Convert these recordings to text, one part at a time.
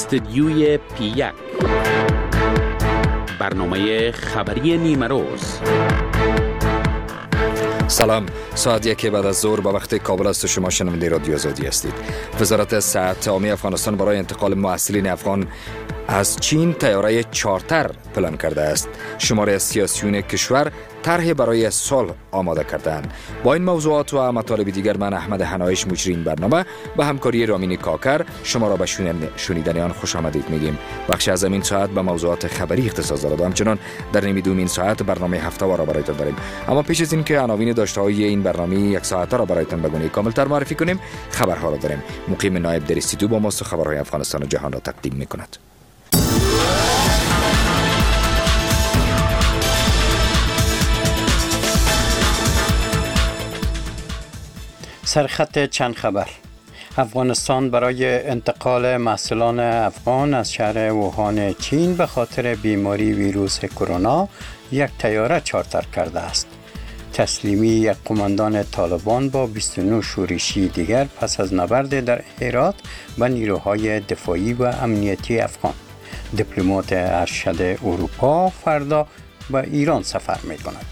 استدیوی پی1 برنامه خبری نیمه روز. سلام، ساعت 1 بعد از ظهر به وقت کابل است و شما شنونده رادیو آزادی هستید. وزارت صحت عامه افغانستان برای انتقال محصلین افغان از چین طیاره چارتر پلان کرده است. شماری از سیاسیون کشور طرح برای صلح آماده کردند. با این موضوعات و مطالب دیگر من احمد حنایش مجری این برنامه به همکاری رامین کاکر شما را به شنیدن آن خوش آمدید میگیم. بخش از این ساعت به موضوعات خبری اختصاص دارد و همچنان در نیمه دوم این ساعت برنامه هفته وار را برایتان داریم. اما پیش از این که عناوین داشته‌های این برنامه یک ساعته را برایتان به گونه کاملتر معرفی کنیم، خبرها را داریم. مقیم نایب در استودیو با ماست و خبرهای افغانستان و جهان را تقدیم میکند. سرخط چند خبر. افغانستان برای انتقال محصلان افغان از شهر ووهان چین به خاطر بیماری ویروس کرونا یک طیاره چارتر کرده است. تسلیمی یک قماندان طالبان با 29 شورشی دیگر پس از نبرد در هرات به نیروهای دفاعی و امنیتی افغان. دیپلمات ارشد اروپا فردا به ایران سفر می کند.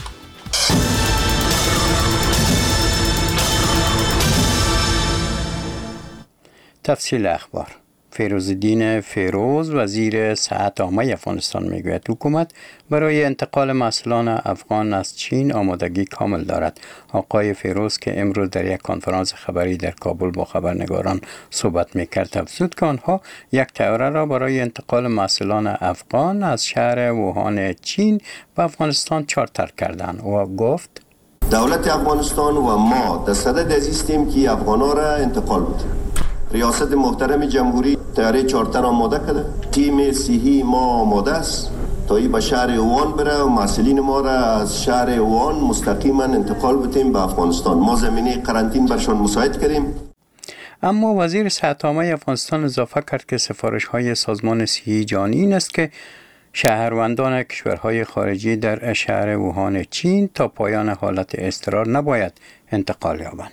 تفصیل اخبار. فیروزالدین فیروز وزیر صحت عامه افغانستان میگوید حکومت برای انتقال محصلان افغان از چین آمادگی کامل دارد. آقای فیروز که امروز در یک کنفرانس خبری در کابل با خبرنگاران صحبت میکرد افزود که آنها یک طیاره را برای انتقال محصلان افغان از شهر ووهان چین به افغانستان چارتر کردند و گفت دولت افغانستان و ما در صدد ازیستیم که افغانا را انتقال بدیم. ریاست محترم جمهوری طیاره چارتر آماده کرده. تیم صحی ما آماده است تا این به شهر ووهان بره و محصلین ما را از شهر ووهان مستقیما انتقال بدیم به افغانستان. ما زمینه قرنطینه برشان مساعد کردیم. اما وزیر صحت عامه افغانستان اضافه کرد که سفارش‌های سازمان صحی جهانی این است که شهروندان کشورهای خارجی در شهر ووهان چین تا پایان حالت اضطرار نباید انتقال یابند.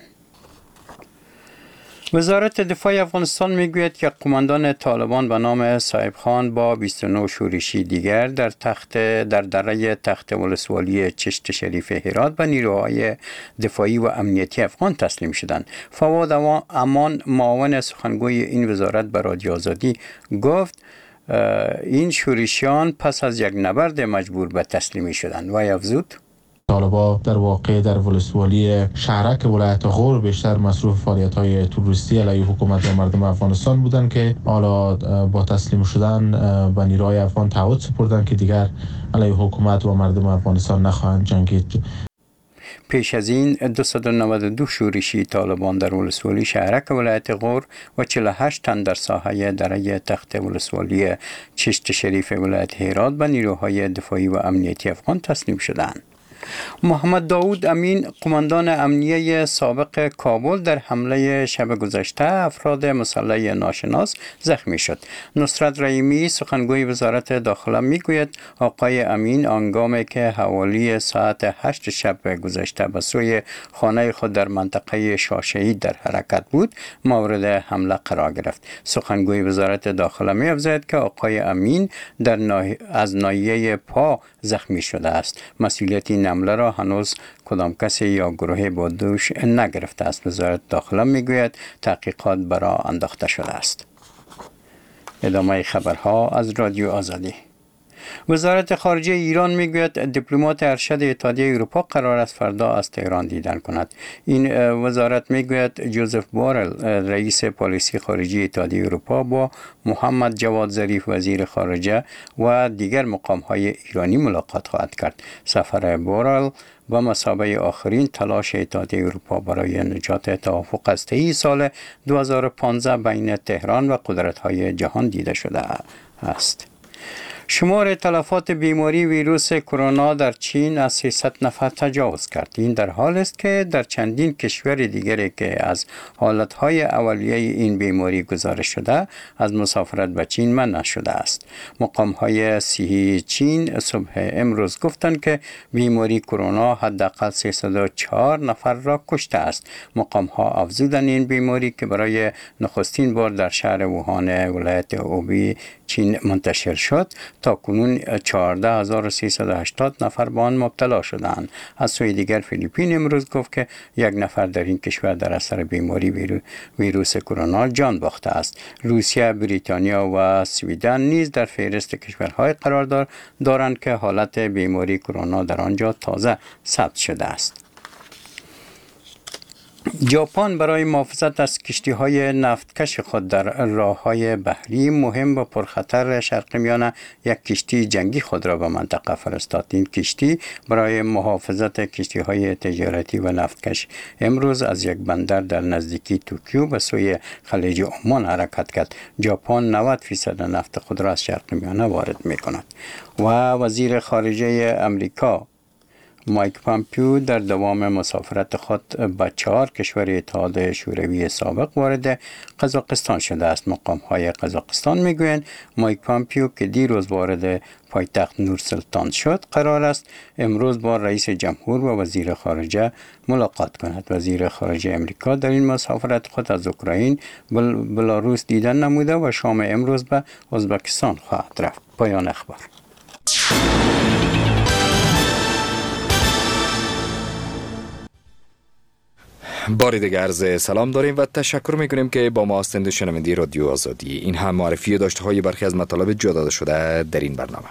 وزارت دفاع افغانستان میگوید که قماندان طالبان به نام صاحب خان با 29 شورشی دیگر در دره تخت ولسوالی چشت شریف هرات به نیروهای دفاعی و امنیتی افغان تسلیم شدند. فواد امان معاون سخنگوی این وزارت به رادیو آزادی گفت این شورشیان پس از یک نبرد مجبور به تسلیمی شدند و افزود طالبان در واقع در ولسوالی شهرک ولایت غور بیشتر مصروف فعالیت‌های تروریستی علیه حکومت و مردم افغانستان بودند که حالا با تسلیم شدن به نیروهای افغان تعهد سپردند که دیگر علیه حکومت و مردم افغانستان نخواهند جنگید. پیش از این 292 شورشی طالبان در ولسوالی شهرک ولایت غور و 48 تن در ساحه دره تخت ولسوالی چشت شریف ولایت هرات به نیروهای دفاعی و امنیتی افغان تسلیم شدند. محمد داود امین قماندان امنیه سابق کابل در حمله شب گذشته افراد مسلح ناشناس زخمی شد. نصرت رحیمی سخنگوی وزارت داخله میگوید آقای امین هنگامی که حوالی ساعت 8 شب گذشته به سوی خانه خود در منطقه شاشه‌ای در حرکت بود مورد حمله قرار گرفت. سخنگوی وزارت داخله می‌افزاید که آقای امین از ناحیه پا زخمی شده است. مسئولیت این حمله را هنوز کدام کسی یا گروه با دوش نگرفته است. وزارت داخله میگوید تحقیقات برای انداخته شده است. ادامه خبرها از رادیو آزادی. وزارت خارجه ایران میگوید دیپلمات ارشد اتحادیه اروپا قرار است فردا از تهران دیدن کند. این وزارت میگوید جوزف بورل رئیس پالیسی خارجی اتحادیه اروپا با محمد جواد ظریف وزیر خارجه و دیگر مقام‌های ایرانی ملاقات خواهد کرد. سفر بورل و مثابه آخرین تلاش اتحادیه اروپا برای نجات توافق از طی سال 2015 بین تهران و قدرت‌های جهان دیده شده است. شمار تلفات بیماری ویروس کرونا در چین از 300 نفر تجاوز کرد. این در حال است که در چندین کشور دیگری که از حالتهای اولیه این بیماری گزارش شده از مسافرت به چین منع شده است. مقام‌های صحی چین صبح امروز گفتند که بیماری کرونا حداقل 304 نفر را کشته است. مقام‌ها افزودند این بیماری که برای نخستین بار در شهر ووهان ولایت اوبی چین منتشر شد تا کنون 14380 نفر به آن مبتلا شدند. از سوی دیگر فیلیپین امروز گفت که یک نفر در این کشور در اثر بیماری ویروس کرونا جان باخته است. روسیه، بریتانیا و سویدن نیز در فهرست کشورهای قرار دارند که حالت بیماری کرونا در آنجا تازه ثبت شده است. ژاپن برای محافظت از کشتی‌های نفتکش خود در راه‌های بحری مهم و پرخطر شرق میانه یک کشتی جنگی خود را به منطقه فرستاد. این کشتی برای محافظت کشتی‌های تجارتی و نفتکش امروز از یک بندر در نزدیکی توکیو به سوی خلیج عمان حرکت کرد. ژاپن 90% نفت خود را از شرق میانه وارد می‌کند. و وزیر خارجه امریکا مایک پامپیو در دوام مسافرت خود به 4 کشور اتحاد شوروی سابق وارد قزاقستان شده است. مقام‌های قزاقستان میگویند مایک پامپیو که دیروز وارد پایتخت نورسلطان شد قرار است امروز با رئیس جمهور و وزیر خارجه ملاقات کند. وزیر خارجه امریکا در این مسافرت خود از اوکراین، بلاروس دیدن نموده و شام امروز به ازبکستان خواهد رفت. پایان اخبار. باری دیگر عرض سلام داریم و تشکر میکنیم که با ما هستند. شنونده رادیو آزادی. این هم معرفی داشته های برخی از مطالب جا داده شده در این برنامه.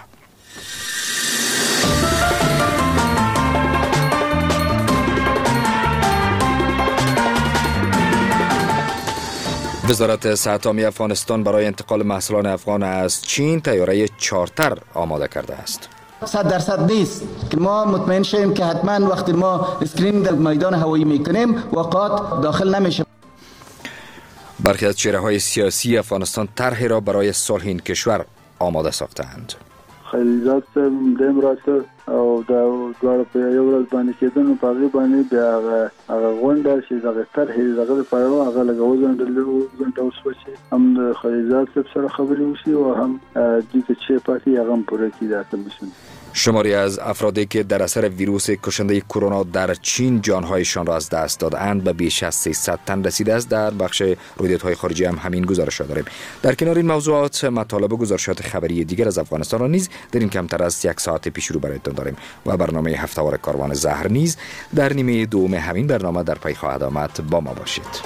وزارت صحت عامه افغانستان برای انتقال محصولات افغان از چین طیاره چارتر آماده کرده است. 100% نیست که ما مطمئن شیم که حتما وقتی ما اسکرینینگ در میدان هوایی میکنیم واقعات داخل نمیشه. برخی از چهره‌های سیاسی افغانستان طرحی را برای صلح این کشور آماده ساختند. خلیزات دیم راسته او دا دوار په یو ورځ باندې کېدل نو په هغې باندې بیا هغه غونډه چې دغه طرحې دغه لپاره وه هغه لږ وځنډه وشوه چې هم د خلیزات صاحب سره خبرې وشي و هم دوی که چی پاتې هغه هم پوره کړي دا کمیسیون. شماری از افرادی که در اثر ویروس کشنده کرونا در چین جانهایشان را از دست دادند به بیش از 300 تن رسیده است. در بخش رویدادهای خارجی هم همین گزارش را داریم. در کنار این موضوعات مطالب و گزارشات خبری دیگر از افغانستان را نیز در این کمتر از یک ساعت پیش رو برایتان داریم و برنامه هفته‌وار کاروان زهر نیز در نیمه دوم همین برنامه در پی خواهد آمد. با ما باشید.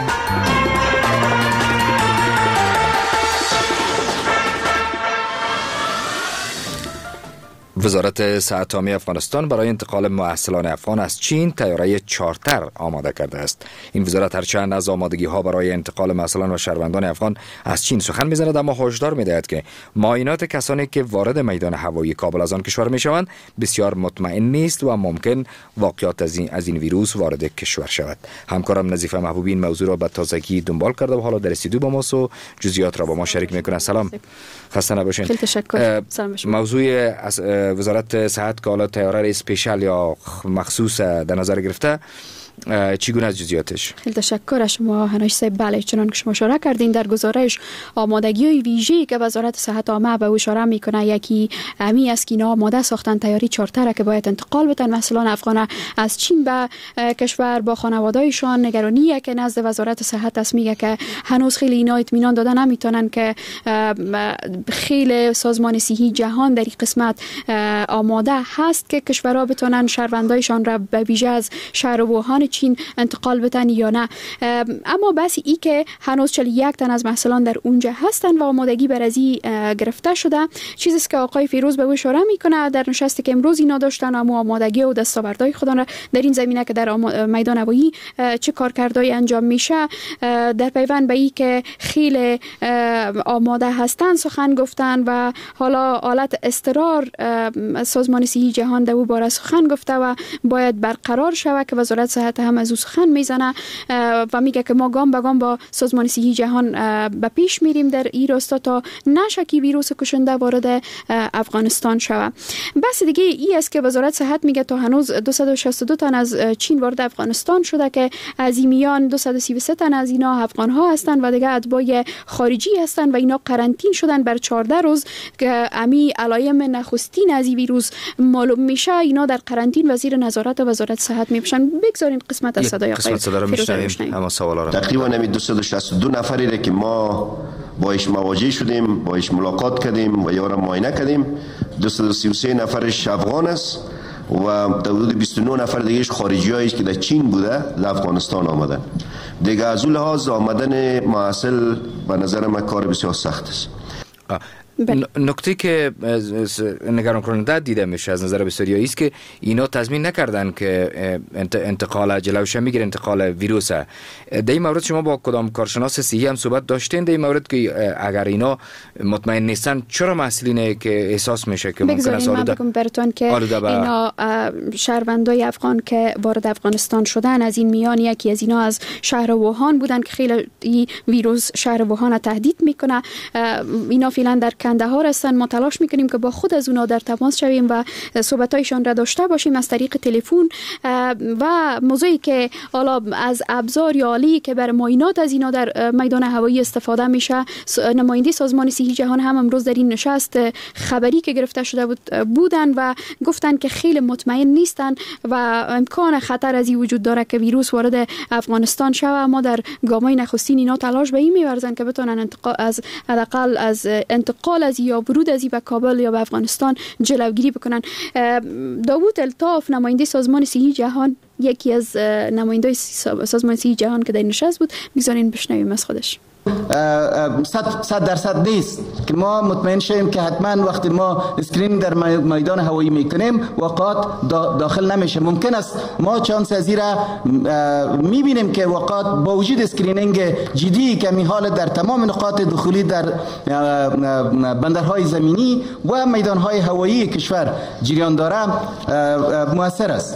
وزارت صحت عامه افغانستان برای انتقال محصلان افغان از چین طیاره چارتر آماده کرده است. این وزارت هرچند از آمادگی ها برای انتقال محصلان و شهروندان افغان از چین سخن می‌زند، اما هشدار می‌دهد که معاینات کسانی که وارد میدان هوایی کابل از آن کشور می‌شوند بسیار مطمئن نیست و ممکن واقعات از این ویروس وارد کشور شود. همکارم نظیفه محبوبی این موضوع را به تازگی دنبال کرده و حالا در استودیو با ماست و جزئیات را با ما شریک می‌کند. سلام، خسته نباشین. خیلی تشکر. موضوع وزارت صحت که حالا طیاره اسپیشال یا مخصوص در نظر گرفته، چگونه از جزئیاتش؟ خیلی تشکر از شما هناش صاحب. بله، چنان که شما اشاره کردین در گزارش آمادگی ویژه‌ای که وزارت صحت عامه به اشاره میکنه یکی امی است که اینا آماده ساختن طیاره چارتر که باید انتقال بدن محصلان افغان از چین به کشور با خانواده‌ایشان. نگرانی که نزد وزارت صحت است میگه که هنوز خیلی اینا اطمینان دادن نمیتونن که خیلی سازمان صحی جهان در این قسمت آماده هست که کشورها بتونن شهروندایشان را به ویژه از شهر ووهان چین انتقال بدن یا نه. اما بس ای که هنوز 41 تن از محصلان در اونجا هستن و آمادگی برازی گرفته شده. چیزی است که آقای فیروز به اشاره میکنه در نشستی که امروز اینا داشتن، اما آمادگی و دستاوردهای خودان را در این زمینه که در میدان هوایی چه کارکردهای انجام میشه در پیوند به ای که خیلی آماده هستن سخن گفتن و حالا حالت اضطرار سازمان صحی جهان در او باره سخن گفته و باید برقرار شود که وزارت صحت ولایت هم از او سخن میزنه و میگه که ما گام به گام با سازمان صحی جهان به پیش میریم در این راستا تا نشه که ویروس کشنده وارد افغانستان شود. بس دیگه ای است که وزارت صحت میگه تا هنوز 262 تن از چین وارد افغانستان شده که از این میان 233 تن از اینا افغان ها هستند و دیگه اتباع خارجی هستند و اینا قرنطین شدن بر 14 روز که امی علایم نخستین از این ویروس معلوم میشه. اینا در قرنطین وزیر نظارت وزارت صحت میپشن. بگذارین قسمت از صدای آقای فیروزه بشنویم. اما سوالا تقریبا 262 نفری که ما باش مواجه شدیم، باش ملاقات کردیم و یا را معاینه کردیم، 233 نفرش افغان است و حدود 29 نفر دیگهش خارجی هایی که در چین بوده در افغانستان آمدن. دیگه از اون لحاظ آمدن محصل به نظر من کار بسیار سخت است. نکته که نگران کننده دیده میشه از نظر بسیاری است که اینا تضمین نکردن که انتقال جلوش میگیره انتقال ویروس. در این مورد شما با کدام کارشناس صحی هم صحبت داشتین در این مورد که اگر اینا مطمئن نیستن چرا مسئولینه که احساس میشه که ممکن است براتون که اینا شهروندای افغان که وارد افغانستان شدن از این میان یکی از اینا از شهر ووهان بودن که خیلی ویروس شهر ووهان تهدید میکنه. اینا فعلا در کندهار هستن. ما تلاش میکنیم که با خود از اونا در تماس شویم و صحبتایشان را داشته باشیم از طریق تلفن و موضوعی که حالا از ابزار یا آلی که بر معاینات از اینا در میدان هوایی استفاده میشه. نماینده سازمان صحی جهان هم امروز در این نشست خبری که گرفته شده بودن و گفتن که خیلی مطمئن نیستن و امکان خطر از این وجود داره که ویروس وارد افغانستان شود. ما در گامای نخستین اینا تلاش به این می‌ورزن که بتونن حداقل از انتقال از یا ورود از به کابل یا به افغانستان جلوگیری بکنن. داوود الطاف نماینده سازمان صحی جهان یکی از نماینده سازمان صحی جهان که در نشست بود می‌ذارین بشنویم از خودش. 100% نیست که ما مطمئن شیم که حتما وقتی ما اسکرین در میدان هوایی میکنیم وقات داخل نمیشه. ممکن است ما چانس از را میبینیم که وقات با وجود اسکرینینگ جدی که می حال در تمام نقاط دخولی در بندرهای زمینی و میدانهای هوایی کشور جریان داره مؤثر است.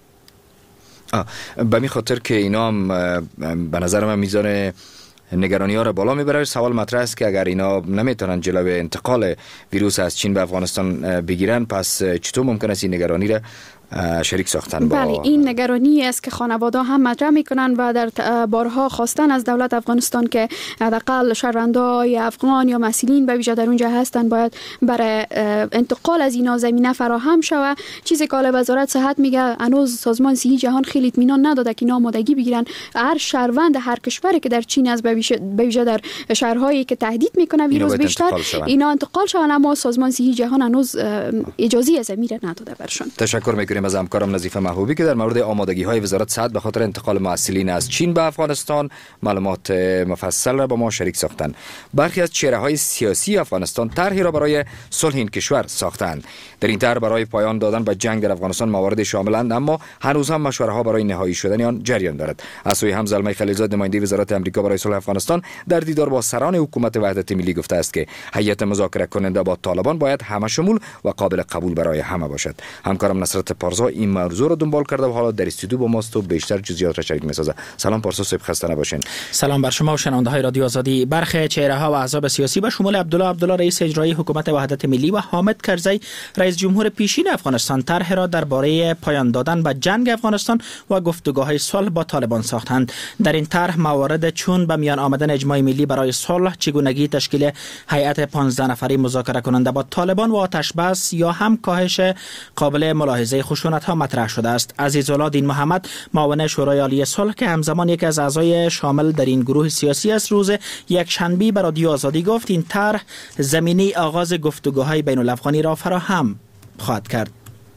به می خاطر که اینا هم به نظر من میزان نگرانی ها را بالا میبره. سوال مطرح است که اگر اینا نمیتونن جلو انتقال ویروس از چین به افغانستان بگیرن پس چطور ممکن است این نگرانی را شریک ساختن با بله این نگرانی است که خانواده هم مطرح میکنن و در بارها خواستن از دولت افغانستان که حداقل شهروندای افغان یا مسئولین به ویژه در اونجا هستن باید برای انتقال از اینا زمینه فراهم شود. چیزی که وزارت صحت میگه هنوز سازمان صحی جهان خیلی اطمینان نداده که اینا آمادگی بگیرن. هر شهروند هر کشوری که در چین از به ویژه در شهرهایی که تهدید میکنه ویروس بیشتر اینا انتقال شون، اما سازمان صحی جهان هنوز اجازه از میره نداده برشون. تشکر میکنیم از همکارم نظیفه محبوبی که در مورد آمادگی های وزارت صحت به خاطر انتقال معسلین از چین به افغانستان معلومات مفصل را با ما شریک ساختند. برخی از چهره های سیاسی افغانستان طرحی را برای صلح این کشور ساختند. در این طرح برای پایان دادن به جنگ در افغانستان موارد شاملند، اما هنوز هم مشوره ها برای نهایی شدن آن جریان دارد. از سوی هم زلمه خلیلزاد نماینده وزارت آمریکا برای صلح افغانستان در دیدار با سران حکومت وحدت ملی گفته است که هیئت مذاکره کننده با طالبان باید همه شمول و قابل قبول برای همه باشد. همکارم نصرت پارسا این موضوع را دنبال کرده و حالا در استودیو با ماست و بیشتر جزئیات را شریک می‌سازه. سلام پارسا، صبح خسته نباشین. سلام بر شما و شنونده های رادیو آزادی. برخی چهره‌ها و احزاب سیاسی به شمول عبدالله رئیس اجرایی حکومت وحدت ملی و حامد کرزی رئیس جمهور پیشین افغانستان طرح را درباره پایان دادن به جنگ افغانستان و گفتگوهای صلح با طالبان ساختند. در این طرح موارد چون به میان آمدن اجماع ملی برای صلح، چگونگی تشکیل هیئت 15 نفری مذاکره کننده با طالبان و آتش بس یا هم کاهش قابل ملاحظه خشونت‌ها مطرح شده است. عزیزالله دین محمد معاون شورای عالی صلح که همزمان یک از اعضای شامل در این گروه سیاسی است، روز یکشنبه به رادیو آزادی گفت این طرح زمینه آغاز گفتگوهای بین الافغانی را فراهم خواهد کرد.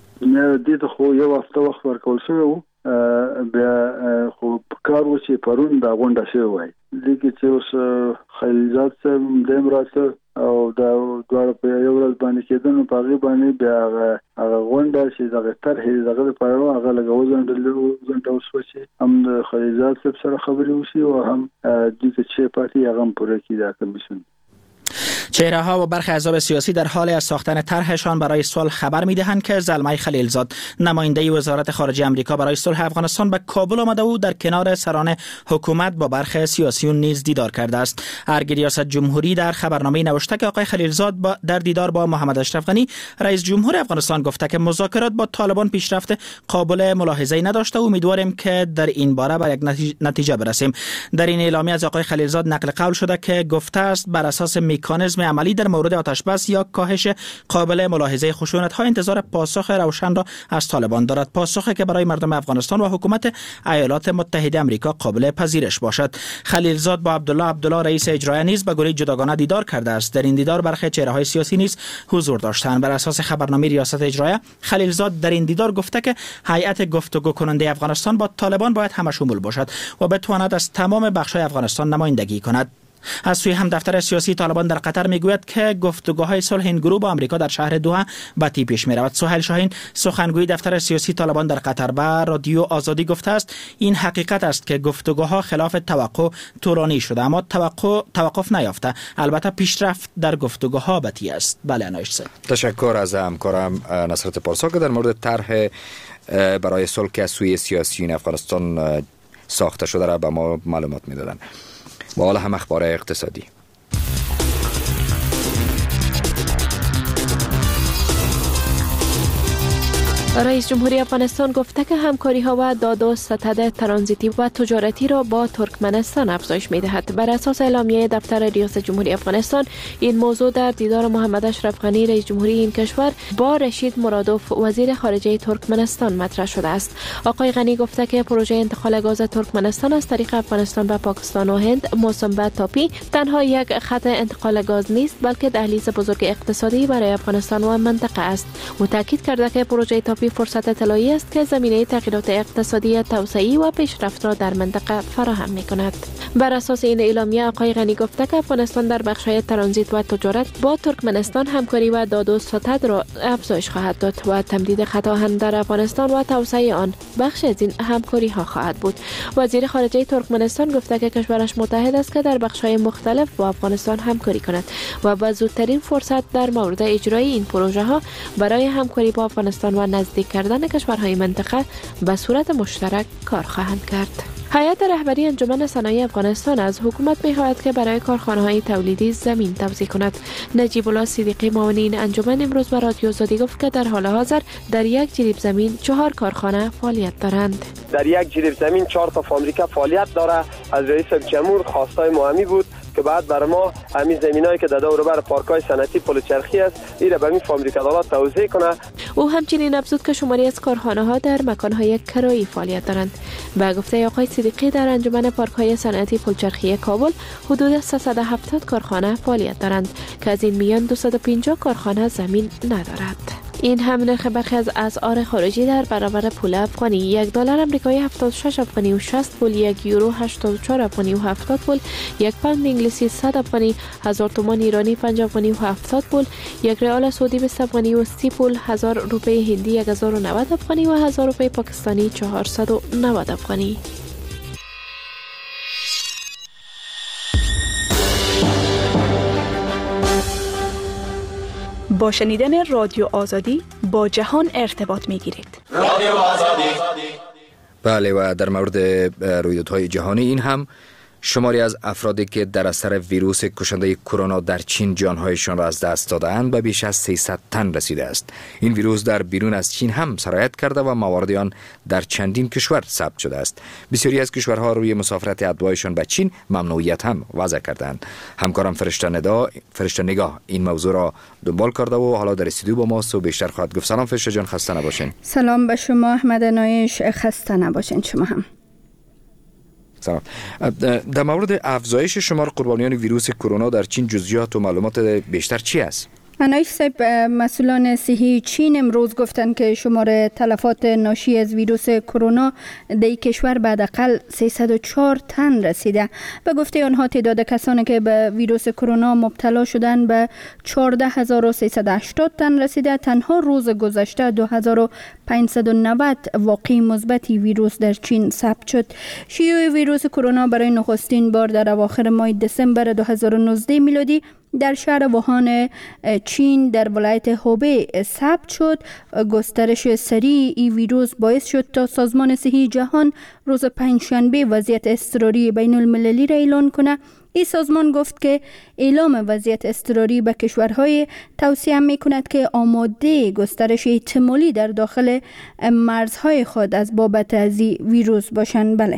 نه دید خو یو هفته وخت ورکول شوی و بیا خو کار و چې پرون دا غونډه شوی وای دغه چې اوس خلیلزاد صاحب دیم راسته او دا دوړ په یو ورځ باندې کېدنو په هغه باندې بیا هغه غونډه چې دغه طرحې دغه لپاره هغه لګوځندل وسوي هم د خلیلزاد صاحب سره خبرې وشي او هم دغه چې پاتې هغه پوره کیدا کمیشن. چهره‌ها و برخی احزاب سیاسی در حال از ساختن طرحشان برای صلح خبر می‌دهند که زلمه خلیلزاد، نماینده وزارت خارجه آمریکا برای صلح افغانستان، به کابل آمده و در کنار سران حکومت با برخی سیاسیون نیز دیدار کرده است. ارگ ریاست جمهوری در خبرنامه نوشته که آقای خلیلزاد در دیدار با محمد اشرف غنی رئیس جمهور افغانستان گفته که مذاکرات با طالبان پیشرفت قابل ملاحظه‌ای نداشته و امیدواریم که در این باره به یک نتیجه برسیم. در این اعلامیه از آقای خلیلزاد نقل قول شده که گفته است بر اساس مکانیزم عملی در مورد آتش بس یا کاهش قابل ملاحظه خشونت‌ها انتظار پاسخ روشن را از طالبان دارد، پاسخی که برای مردم افغانستان و حکومت ایالات متحده آمریکا قابل پذیرش باشد. خلیلزاد با عبدالله رئیس اجرایی نیز به گونه جداگانه دیدار کرده است. در این دیدار برخی چهره‌های سیاسی نیز حضور داشتند. بر اساس خبرنامه ریاست اجرایی، خلیلزاد در این دیدار گفته که هیئت گفتگو کننده افغانستان با طالبان باید همشمول باشد و بتواند از تمام بخش‌های افغانستان نمایندگی کند. از سوی هم دفتر سیاسی طالبان در قطر میگوید که گفتگوهای صلح این گروه با آمریکا در شهر دوحه به تی پیش میرود. سهیل شاهین، سخنگوی دفتر سیاسی طالبان در قطر، به رادیو آزادی گفته است این حقیقت است که گفتگوها خلاف توقع طولانی شده اما توقف نیافته. البته پیشرفت در گفتگوها به تی است. بله انایش صاحب. تشکر از همکارم نصرت پارسا که در مورد طرح برای صلح که از سوی سیاسیون افغانستان ساخته شده را به ما معلومات میدادند. با حال هم اخبار اقتصادی. رئیس جمهوری افغانستان گفته که همکاری‌ها و داد و ستد ترانزیتی و تجارتی را با ترکمنستان افزایش می‌دهد. بر اساس اعلامیه دفتر ریاست جمهوری افغانستان، این موضوع در دیدار محمد اشرف غنی رئیس جمهوری این کشور با رشید مرادوف وزیر خارجه ترکمنستان مطرح شده است. آقای غنی گفته که پروژه انتقال گاز ترکمنستان از طریق افغانستان به پاکستان و هند موسوم به تاپی تنها یک خط انتقال گاز نیست، بلکه دهلیز بزرگ اقتصادی برای افغانستان و منطقه است. او تاکید کرده که پروژه تاپی فرصت طلایی است که زمینه تغییرات اقتصادی توسعه‌ای و پیشرفت را در منطقه فراهم می‌کند. بر اساس این اعلامیه، آقای غنی گفته که افغانستان در بخش‌های ترانزیت و تجارت با ترکمنستان همکاری و داد و ستد را افزایش خواهد داد و تمدید خط آهن در افغانستان و توسعه آن بخش از این همکاری‌ها خواهد بود. وزیر خارجه ترکمنستان گفته که کشورش متحد است که در بخش‌های مختلف با افغانستان همکاری کند و با زودترین فرصت در مورد اجرای این پروژه‌ها برای همکاری با افغانستان و نزدیک کردن کشورهای منطقه به صورت مشترک کار خواهند کرد. هیئت رهبری انجمن صنایع افغانستان از حکومت می‌خواهد که برای کارخانه‌های تولیدی زمین توزیع کند. نجیب الله صدیقی، معاون این انجمن، امروز به رادیو آزادی گفت که در حال حاضر در یک جریب زمین 4 کارخانه فعالیت دارند. در یک جریب زمین 4 تا فابریکه فعالیت داره. از رئیس جمهور خواستای مهمی بود که بعد برای ما همین زمینایی که در دور بر پارک‌های صنعتی پل چرخی است ایره به این فابریکه‌ها توزیع کنه. او همچنین افزود که شماری از کارخانه‌ها در مکان‌های کرایی فعالیت دارند. به گفته آقای صدیقی، در انجمن پارک‌های صنعتی پل چرخی کابل حدود 370 کارخانه فعالیت دارند که از این میان 250 کارخانه زمین ندارد. این هم نرخ برخی از اسعار خارجی در برابر پول افغانی: $1 آمریکایی 76 افغانی و 60 پول، €1 84 افغانی و 70 پول، یک پوند انگلیسی 100 افغانی، 1000 تومان ایرانی 5 افغانی و 70 پول، یک ریال سعودی 20 افغانی و 30 پول، 1000 روپیه هندی 1090 افغانی و 1000 روپیه پاکستانی 490 افغانی. با شنیدن رادیو آزادی با جهان ارتباط می‌گیرید. رادیو آزادی. بله، و در مورد رویدادهای جهانی، این هم شماری از افرادی که در اثر ویروس کشنده کرونا در چین جانهایشان را از دست دادند به بیش از 300 تن رسیده است. این ویروس در بیرون از چین هم سرایت کرده و موارد آن در چندین کشور ثبت شده است. بسیاری از کشورها روی مسافرت اتباعشان به چین ممنوعیت هم وضع کردند. همکارم فرشته نگاه این موضوع را دنبال کرده و حالا در استودیو با ماست و بیشتر خواهد گفت. سلام فرشته جان، خسته نباشین. سلام به شما احمد نایش، خسته نباشین شما هم. سلام. در مورد افزایش شمار قربانیان ویروس کرونا در چین جزئیات و معلومات بیشتر چی است؟ انایش صاحب، مسئولان صحی چین امروز گفتند که شمار تلفات ناشی از ویروس کرونا در کشور به حداقل 304 تن رسیده. به گفته آنها تعداد کسانی که به ویروس کرونا مبتلا شدند به 14380 تن رسیده. تنها روز گذشته 2590 واقعی مثبتی ویروس در چین ثبت شد. شیوع ویروس کرونا برای نخستین بار در اواخر ماه دسامبر 2019 میلادی در شهر ووهان چین در ولایت هوبی ثبت شد. گسترش سریع این ویروس باعث شد تا سازمان صحی جهان روز پنجشنبه وضعیت اضطراری بین المللی را اعلان کنه. این سازمان گفت که اعلام وضعیت اضطراری به کشورهای توصیه می کند که آماده گسترش احتمالی در داخل مرزهای خود از بابت از ویروس باشند. بله.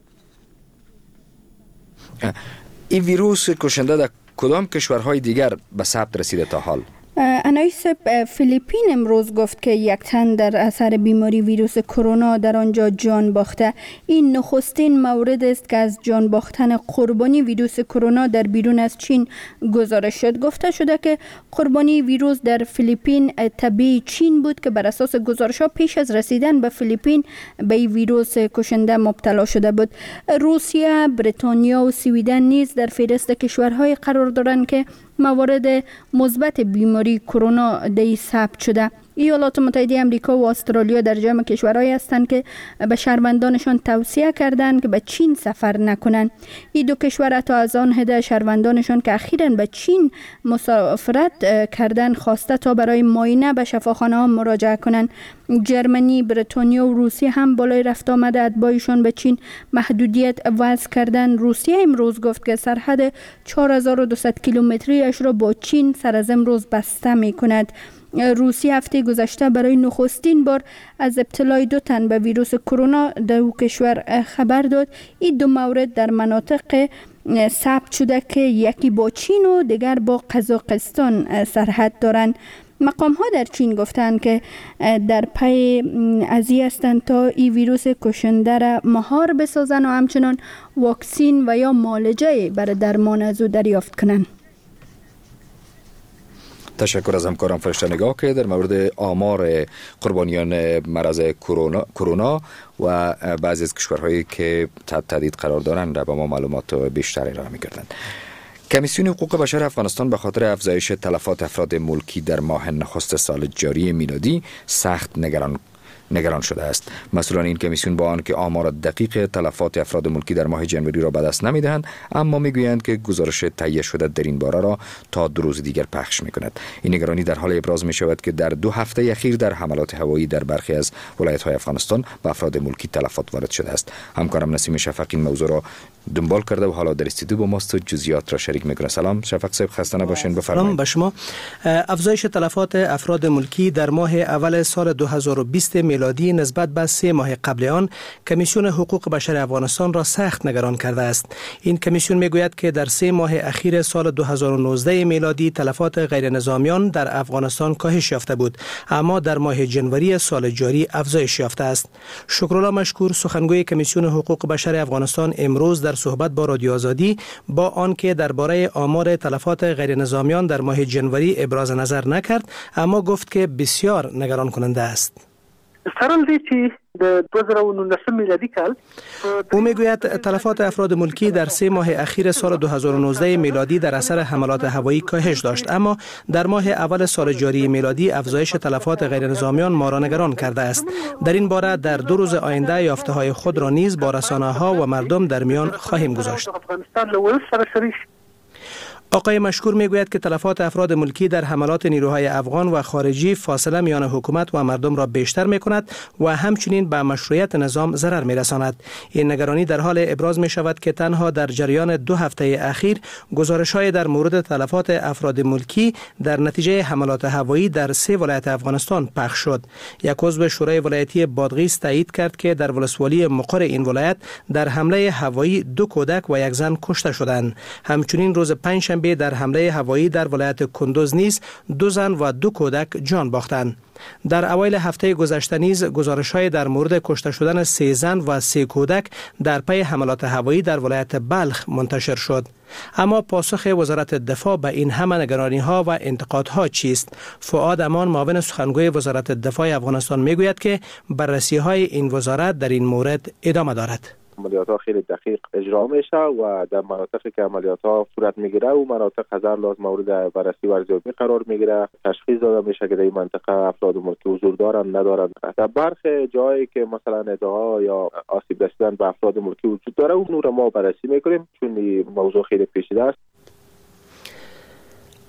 این ویروس کشنده در کدام کشورهای دیگر به ثبت رسیده تا حال؟ انایس فیلیپین امروز گفت که یک تن در اثر بیماری ویروس کرونا در آنجا جان باخته. این نخستین مورد است که از جان باختن قربانی ویروس کرونا در بیرون از چین گزارش شد. گفته شده که قربانی ویروس در فیلیپین طبیعی چین بود که بر اساس گزارش‌ها پیش از رسیدن به فیلیپین به این ویروس کشنده مبتلا شده بود. روسیه، بریتانیا و سوئدن نیز در فهرست کشورهای قرار دارند که موارد مثبت بیماری کرونا دی ثبت شده. ایالات متحده آمریکا و استرالیا در جمع کشورهایی هستند که به شهروندانشان توصیه کردند که به چین سفر نکنند. این دو کشور تا از آن هده شهروندانشان که اخیراً به چین مسافرت کردند خواسته تا برای معاینه به شفاخانه ها مراجعه کنند. جرمنی، بریتانیا و روسیه هم بالای رفت آمده اتباعشان به چین محدودیت وضع کردند. روسیه امروز گفت که سرحد 4200 کیلومتری اش را با چین سر از امروز بسته می کند. روسیه هفته گذشته برای نخستین بار از ابتلای 2 تن به ویروس کرونا در او کشور خبر داد. این دو مورد در مناطق ثبت شده که یکی با چین و دیگر با قزاقستان سرحد دارند. مقام ها در چین گفتند که در پی ازی هستند تا این ویروس کشنده را مهار بسازند و همچنان واکسین و یا معالجه برای درمان از او دریافت کنند. تشکر از همکارم فرشته نگاه که در مورد آمار قربانیان مرض کرونا و بعضی از کشورهایی که تحت تهدید قرار دارند را به ما معلومات بیشتر ارائه می‌کردند. کمیسیون حقوق بشر افغانستان به خاطر افزایش تلفات افراد ملکی در ماه نخست سال جاری میلادی سخت نگران شده است. مسئولان این کمیسیون با آنکه آمار دقیق تلفات افراد ملکی در ماه جنوری را به دست نمی‌دهند، اما میگویند که گزارش تهیه شده در این باره را تا 2 روز دیگر پخش می‌کند. این نگرانی در حال ابراز می‌شود که در 2 هفته اخیر در حملات هوایی در برخی از ولایت‌های افغانستان به افراد ملکی تلفات وارد شده است. همکارم نسیم شفق این موضوع را دنبال کرده و حالا در استودیو با ماست و جزئیات را شریک می‌کنه. سلام شفق صاحب، خسته نباشین، بفرمایید. به شما. افزایش تلفات افراد ملکی در ماه اول سال 2020 میلادی نسبت به 3 ماه قبل آن کمیسیون حقوق بشر افغانستان را سخت نگران کرده است. این کمیسیون میگوید که در 3 ماه اخیر سال 2019 میلادی تلفات غیر نظامیان در افغانستان کاهش یافته بود، اما در ماه جنوری سال جاری افزایش یافته است. شکرالله مشکور، سخنگوی کمیسیون حقوق بشر افغانستان، امروز در صحبت با رادیو آزادی با آنکه درباره آمار تلفات غیر نظامیان در ماه جنوری ابراز نظر نکرد، اما گفت که بسیار نگران کننده است. او میگوید تلفات افراد ملکی در 3 ماه اخیر سال 2019 میلادی در اثر حملات هوایی کاهش داشت، اما در ماه اول سال جاری میلادی افزایش تلفات غیر نظامیان ما را نگران کرده است. در این باره در 2 روز آینده یافته‌های خود را نیز با رسانه‌ها و مردم در میان خواهیم گذاشت. آقای مشکور میگوید که تلفات افراد ملکی در حملات نیروهای افغان و خارجی فاصله میان حکومت و مردم را بیشتر میکند و همچنین به مشروعیت نظام ضرر میرساند. این نگرانی در حال ابراز می شود که تنها در جریان 2 هفته اخیر گزارش‌های در مورد تلفات افراد ملکی در نتیجه حملات هوایی در 3 ولایت افغانستان پخش شد. یک عضو شورای ولایتی بادغیس تایید کرد که در ولسوالی مقر این ولایت در حمله هوایی 2 کودک و 1 زن کشته شدند. همچنین روز پنجشنبه در حمله هوایی در ولایت کندوز نیز 2 زن و 2 کودک جان باختند. در اوایل هفته گذشته نیز گزارش‌های در مورد کشته شدن 3 زن و 3 کودک در پی حملات هوایی در ولایت بلخ منتشر شد. اما پاسخ وزارت دفاع به این همه نگرانی‌ها و انتقادها چیست؟ فؤاد امان، معاون سخنگوی وزارت دفاع افغانستان میگوید که بررسی‌های این وزارت در این مورد ادامه دارد. عملیات ها خیلی دقیق اجرا میشه و در مناطقی که عملیات ها صورت میگیره و مناطق هزار لازم مورد بررسی و ارزیابی قرار میگیره، تشخیص داده میشه که در این منطقه افراد ملکی حضور دارن ندارن. در برخی جایی که مثلا ادعا یا آسیب رسیدن به افراد ملکی وجود داره، اون رو ما بررسی میکنیم چون این موضوع خیلی پیچیده است.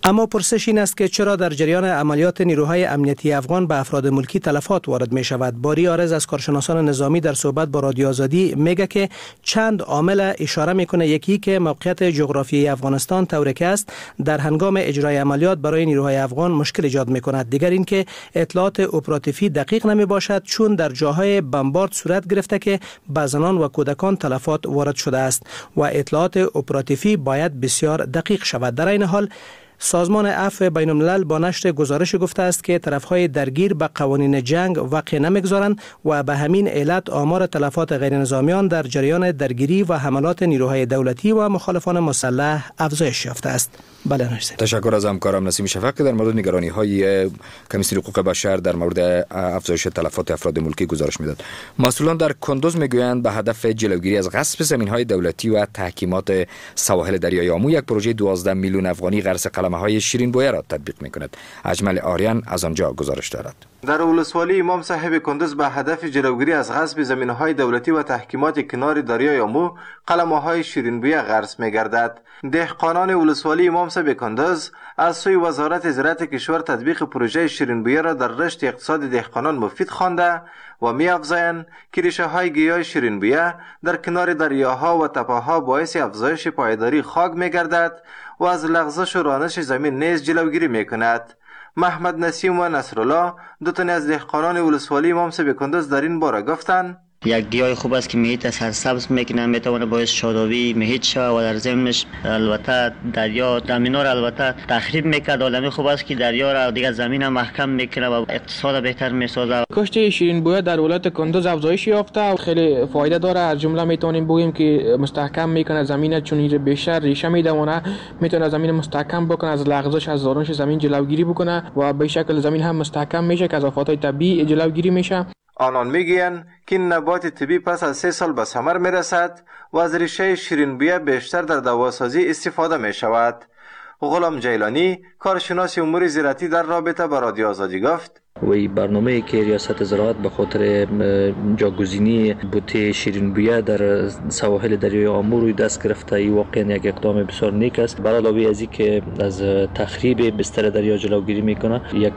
اما پرسش این است که چرا در جریان عملیات نیروهای امنیتی افغان به افراد ملکی تلفات وارد می شود. باری آرز از کارشناسان نظامی در صحبت با رادیو آزادی میگه که چند عامل اشاره میکنه. یکی که موقعیت جغرافیایی افغانستان طوری که است در هنگام اجرای عملیات برای نیروهای افغان مشکل ایجاد میکند. دیگر اینکه اطلاعات اپراتیوی دقیق نمی باشد، چون در جاهای بمبارد صورت گرفته که به زنان و کودکان تلفات وارد شده است و اطلاعات اپراتیوی باید بسیار دقیق شود. در این حال سازمان عفو بین الملل با نشر گزارش گفته است که طرفهای درگیر به قوانین جنگ وقع نمیگذارند و به همین علت آمار تلفات غیر نظامیان در جریان درگیری و حملات نیروهای دولتی و مخالفان مسلح افزایش یافته است. بله نشد. تشکر از همکارم نسیم شفق که در مورد نگرانی های کمیسیون حقوق بشر در مورد افزایش تلفات افراد ملکی گزارش میداد. مسئولان در کندوز میگویند به هدف جلوگیری از غصب زمین‌های دولتی و تحکیمات سواحل دریای آمو یک پروژه 12 میلیون افغانی غرس قلمه‌های شیرین بویه را تطبیق میکند. اجمل آریان از آنجا گزارش دارد. در ولسوالی امام صاحب کندوز به هدف جلوگیری از غصب زمین‌های دولتی و تحکیمات کنار دریای آمو قلمه‌های شیرین بویه غرس می‌گردد. دهقانان ولسوالی امام صاحب کندوز از سوی وزارت زراعت کشور تطبیق پروژه شیرین بویه را در رشد اقتصاد دهقانان مفید خوانده و می‌افزایند که ریشه‌های گیاه شیرین بویه در کنار دریاها و تپه‌ها باعث افزایش پایداری خاک می‌گردد و از لغزش و رانش زمین نیز جلوگیری می‌کند. محمد نسیم و نصرالله دو تن از دهقانان ولسوالی امام صاحب کندوز در این باره گفتند یک گیاه خوب است که محیط سرسبز میکنه، میتونه باعث شادابی محیط شود و در ضمنش البته دریا زمینا را البته تخریب میکرد. عالمی خوب است که دریا را دیگه زمین محکم میکنه و اقتصاد بهتر میسازه. کشت شیرین بویه در ولایت کندوز افزایش یافته و خیلی فایده داره. از جمله میتونیم بگیم که مستحکم میکنه زمین، چون بیشتر ریشه میدونه، میتونه زمین مستحکم بکنه، از لغزش از زارنش زمین جلوگیری بکنه و به شکل زمین هم مستحکم میشه که از آفات طبیعی جلوگیری میشه. آنان میگویند که این نبات طبی پس از 3 سال به ثمر میرسد و از ریشه شیرین بویه بیشتر در دواسازی استفاده می شود. غلام جیلانی کارشناس امور زراعتی در رابطه با رادیو آزادی گفت و برنامه‌ای که ریاست زراعت به خاطر جاگزینی بوته شیرین بویه در سواحل دریای آمو روی دست گرفته، این واقعا یک اقدام بسیار نیک است. برای علاوه از اینکه از تخریب بستر دریا جلوگیری میکنه، یک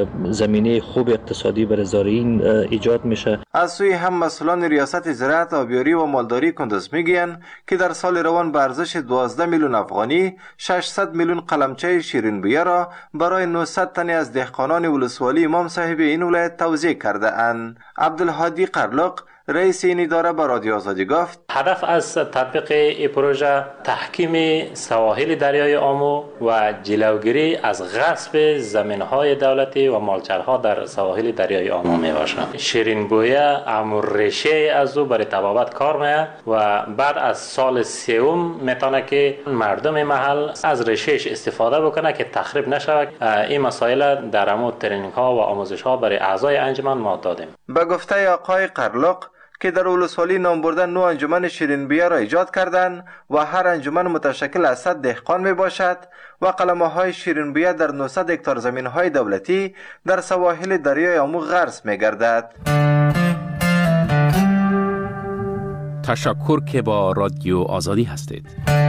زمینه خوب اقتصادی برای زارعین ایجاد میشه. از سوی هم مسئولان ریاست زراعت، آبیاری و مالداری کندوز میگویند که در سال روان به ارزش 12 میلیون افغانی 600 میلیون قلمچه شیرین بویه را برای 900 تن از دهقانان ولسوالی امام صاحب این ولایت توزیع کرده اند. عبدالهادی قرلق رئیس این اداره به رادیو آزادی گفت هدف از تطبیق این پروژه تحکیم سواحل دریای آمو و جلوگیری از غصب زمین‌های دولتی و مالچرها در سواحل دریای آمو می باشد. شیرین بویه امور ریشه از او برای طبابت کار میه و بعد از سال سوم میتونه که مردم محل از ریشهش استفاده بکنه که تخریب نشود. این مسائل در امو ترینینگ ها و آموزش ها برای اعضای انجمن ما دادیم. به گفته آقای قرلق که در ولسوالی نام بردن 9 انجمن شیرین بویه را ایجاد کردند و هر انجمن متشکل از 100 دهقان می باشد و قلمه‌های شیرین بویه در 900 هکتار زمین‌های دولتی در سواحل دریای آمو غرس می گردد. تشکر که با رادیو آزادی هستید.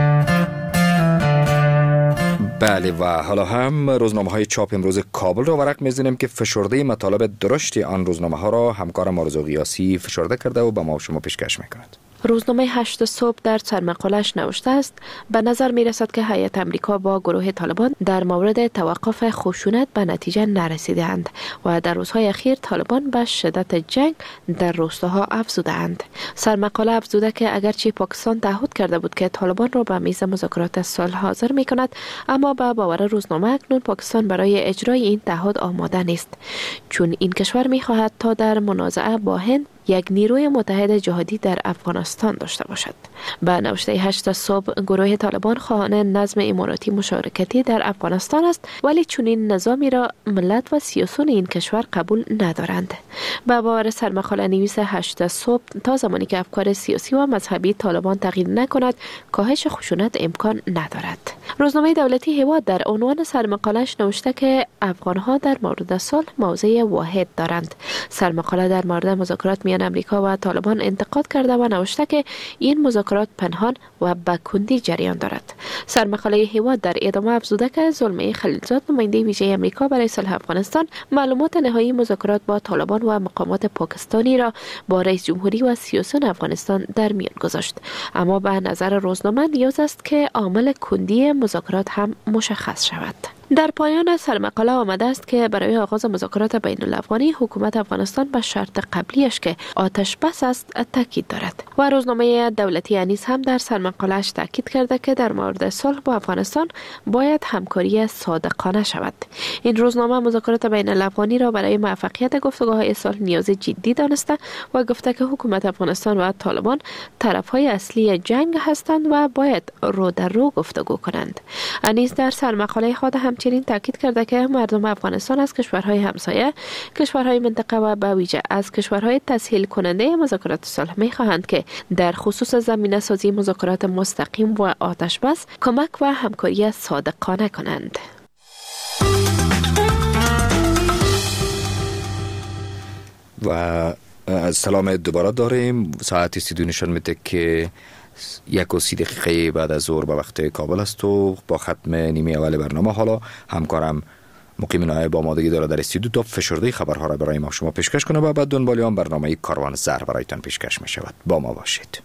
بله و حالا هم روزنامه‌های چاپ امروز کابل را ورق می‌زنیم که فشرده مطالب درشت آن روزنامه‌ها را همکارم آرزو غیاسی فشرده کرده و به ما و شما پیشکش می‌کند. روزنامه 8 صبح در سرمقالش نوشته است به نظر می رسد که هیئت امریکا با گروه طالبان در مورد توقف خشونت به نتیجه نرسیدند و در روزهای اخیر طالبان به شدت جنگ در روستاها افزودند. سرمقاله افزوده که اگرچه پاکستان تعهد کرده بود که طالبان را به میز مذاکرات صلح حاضر می کند، اما به باور روزنامه اکنون پاکستان برای اجرای این تعهد آماده نیست، چون این کشور می خواهد تا در منازعه با هند یک نیروی متحد جهادی در افغانستان داشته باشد. به نوشته 8 صبح گروه طالبان خواهان نظم اماراتی مشارکتی در افغانستان است، ولی چنین نظامی را ملت و سیاسیون این کشور قبول ندارند. به باور سرمقاله نویس 8 صبح تا زمانی که افکار سیاسی و مذهبی طالبان تغییر نکند، کاهش خشونت امکان ندارد. روزنامه دولتی هوا در عنوان سرمقاله‌اش نوشته که افغان‌ها در مورد صلح موضع واحد دارند. سرمقاله در مورد مذاکرات میان امریکا و طالبان انتقاد کرده و نوشته که این مذاکرات پنهان و به کندی جریان دارد. سرمقاله هیواد در ادامه افزوده که زلمه خلیلزاد نماینده ویژه امریکا برای صلح افغانستان معلومات نهایی مذاکرات با طالبان و مقامات پاکستانی را با رئیس جمهوری و سیاسیون افغانستان در میان گذاشت، اما به نظر روزنامه نیاز است که عامل کندی مذاکرات هم مشخص شود. در پایان سرمقاله آمده است که برای آغاز مذاکرات بین الافغانی حکومت افغانستان به شرط قبلیش که آتش بس است تاکید دارد و روزنامه دولتی انیس هم در سرمقاله‌اش تاکید کرده که در مورد صلح با افغانستان باید همکاری صادقانه شود. این روزنامه مذاکرات بین الافغانی را برای موفقیت گفتگوهای صلح نیاز جدی دانسته و گفته که حکومت افغانستان و طالبان طرفهای اصلی جنگ هستند و باید رو در رو گفتگو کنند. انیس در سرمقاله خود همچنین تاکید کرده که مردم افغانستان از کشورهای همسایه، کشورهای منطقه و به ویژه از کشورهای تسهیل کننده مذاکرات صلح می‌خواهند که در خصوص زمینه سازی مذاکرات مستقیم و آتش بس کمک و همکاری صادقانه کنند. و سلام دوباره داریم. ساعت استودیو نشان میده که 1:30 بعد از ظهر به وقت کابل است و با ختم نیمه اول برنامه حالا همکارم مقیم نایب آمادگی داره در استودیو تا فشرده خبرها را برای ما شما پیشکش کنه و بعد دنبال آن برنامه کاروان زر برایتان پیشکش می شود. با ما باشید.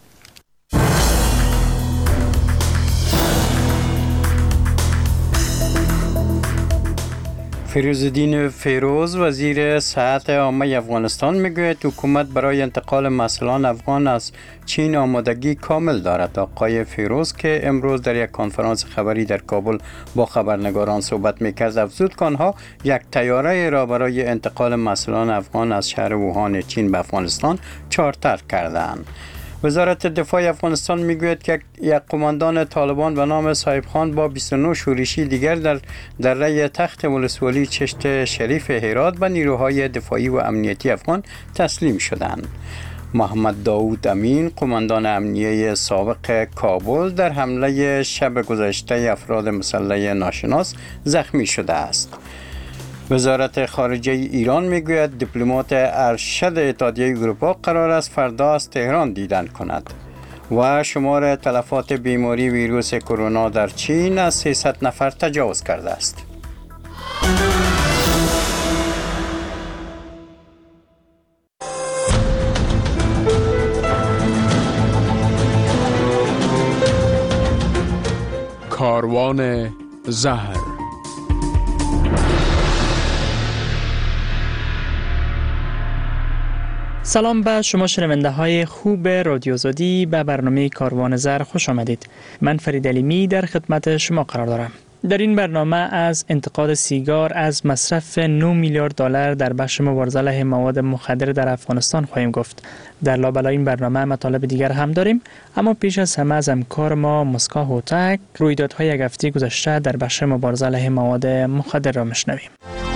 فیروزالدین فیروز وزیر صحت عامه افغانستان میگوید حکومت برای انتقال مسئولان افغان از چین آمادگی کامل دارد. آقای فیروز که امروز در یک کنفرانس خبری در کابل با خبرنگاران صحبت میکرد افزود که آنها یک طیاره را برای انتقال مسئولان افغان از شهر ووهان چین به افغانستان چارتر کردند. وزارت دفاع افغانستان میگوید که یک قماندان طالبان به نام صاحب خان با 29 شورشی دیگر در دره تخت ولسوالی چشت شریف هرات به نیروهای دفاعی و امنیتی افغان تسلیم شدند. محمد داوود امین قماندان امنیه سابق کابل در حمله شب گذشته افراد مسلح ناشناس زخمی شده است. وزارت خارجه ایران میگوید دیپلمات ارشد اتحادیه اروپا قرار است فردا از تهران دیدن کند و شمار تلفات بیماری ویروس کرونا در چین از 300 نفر تجاوز کرده است. کاروان زهر. سلام به شما شنونده های خوب رادیو آزادی، به برنامه کاروان زر خوش آمدید. من فرید علیمی در خدمت شما قرار دارم. در این برنامه از انتقاد سیگار از مصرف 9 میلیارد دلار در بخش مبارزه علیه مواد مخدر در افغانستان خواهیم گفت. در لابلای این برنامه مطالب دیگر هم داریم، اما پیش از همه از همکار ما مسکا هوتک رویدادهای یک هفته گذشته در بخش مبارزه علیه مواد مخدر را میشنویم.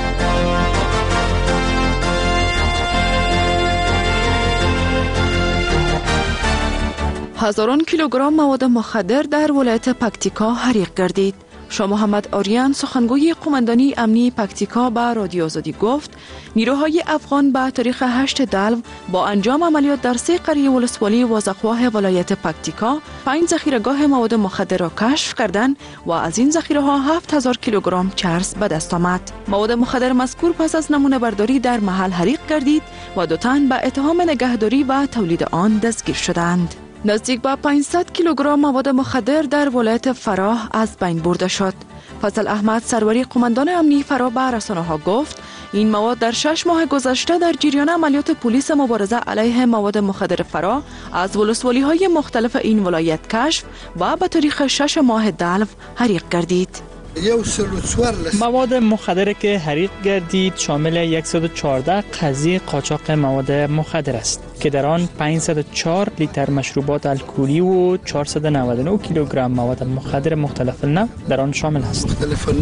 هزاران کیلوگرم مواد مخدر در ولایت پکتیکا حریق گردید. شاه محمد آریان سخنگوی قماندانی امنی پکتیکا به رادیو آزادی گفت نیروهای افغان به تاریخ 8 دلو با انجام عملیات در 3 قریه ولسوالی وازقواه ولایت پکتیکا 5 ذخیره‌گاه مواد مخدر را کشف کردند و از این ذخیره‌ها 7000 کیلوگرم چرس به دست آمد. مواد مخدر مذکور پس از نمونه برداری در محل حریق گردید و 2 تن به اتهام نگهداری و تولید آن دستگیر شدند. نزدیک به 500 کیلوگرم مواد مخدر در ولایت فراه از بین برده شد. فضل احمد سروری قماندان امنی فراه به رسانه‌ها گفت این مواد در 6 ماه گذشته در جریان عملیات پلیس مبارزه علیه مواد مخدر فراه از ولسوالی‌های مختلف این ولایت کشف و به تاریخ 6 ماه دلو حریق گردید. مواد مخدر که حریق گردید شامل 114 قضیه قاچاق مواد مخدر است که در آن 504 لیتر مشروبات الکلی و 499 کیلوگرم مواد مخدر مختلف نوع در آن شامل است.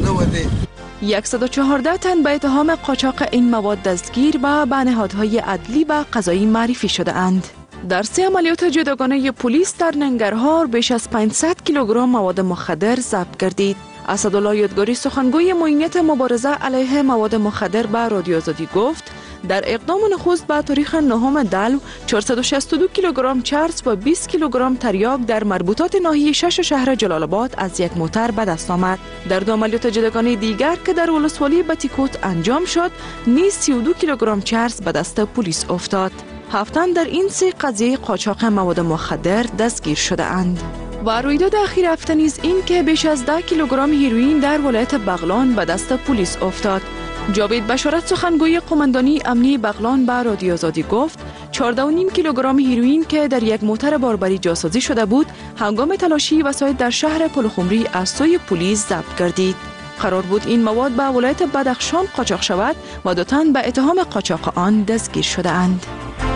114 تن به اتهام قاچاق این مواد دستگیر و به نهادهای عدلی و قضایی معرفی شده اند. در 3 عملیات جداگانه پلیس در ننگرهار بیش از 500 کیلوگرم مواد مخدر ضبط گردید. اسدالله یادگاری سخنگوی معینیت مبارزه علیه مواد مخدر به رادیو آزادی گفت در اقدام نخست به تاریخ 9 دلو 462 کیلوگرم چرس و 20 کیلوگرم تریاک در مربوطات ناحیه 6 شهر جلال آباد از یک موتر به دست آمد. در دو عملیات جداگانه دیگر که در ولسوالی بتیکوت انجام شد، نیز 32 کیلوگرم چرس به دست پلیس افتاد. 7 تن در این 3 قضیه قاچاق مواد مخدر دستگیر شده اند. و رویداد اخیر هفته نیز این که بیش از 10 کیلوگرم هیروئین در ولایت بغلان به دست پلیس افتاد. جاوید بشارت سخنگوی قماندانی امنی بغلان به رادیو آزادی گفت 14.5 کیلوگرم هیروئین که در یک موتر باربری جاسازی شده بود هنگام تلاشی وسایط در شهر پلخمری از سوی پلیس ضبط گردید. قرار بود این مواد به ولایت بدخشان قاچاق شود و 2 تن به اتهام قاچاق آن دستگیر شده اند.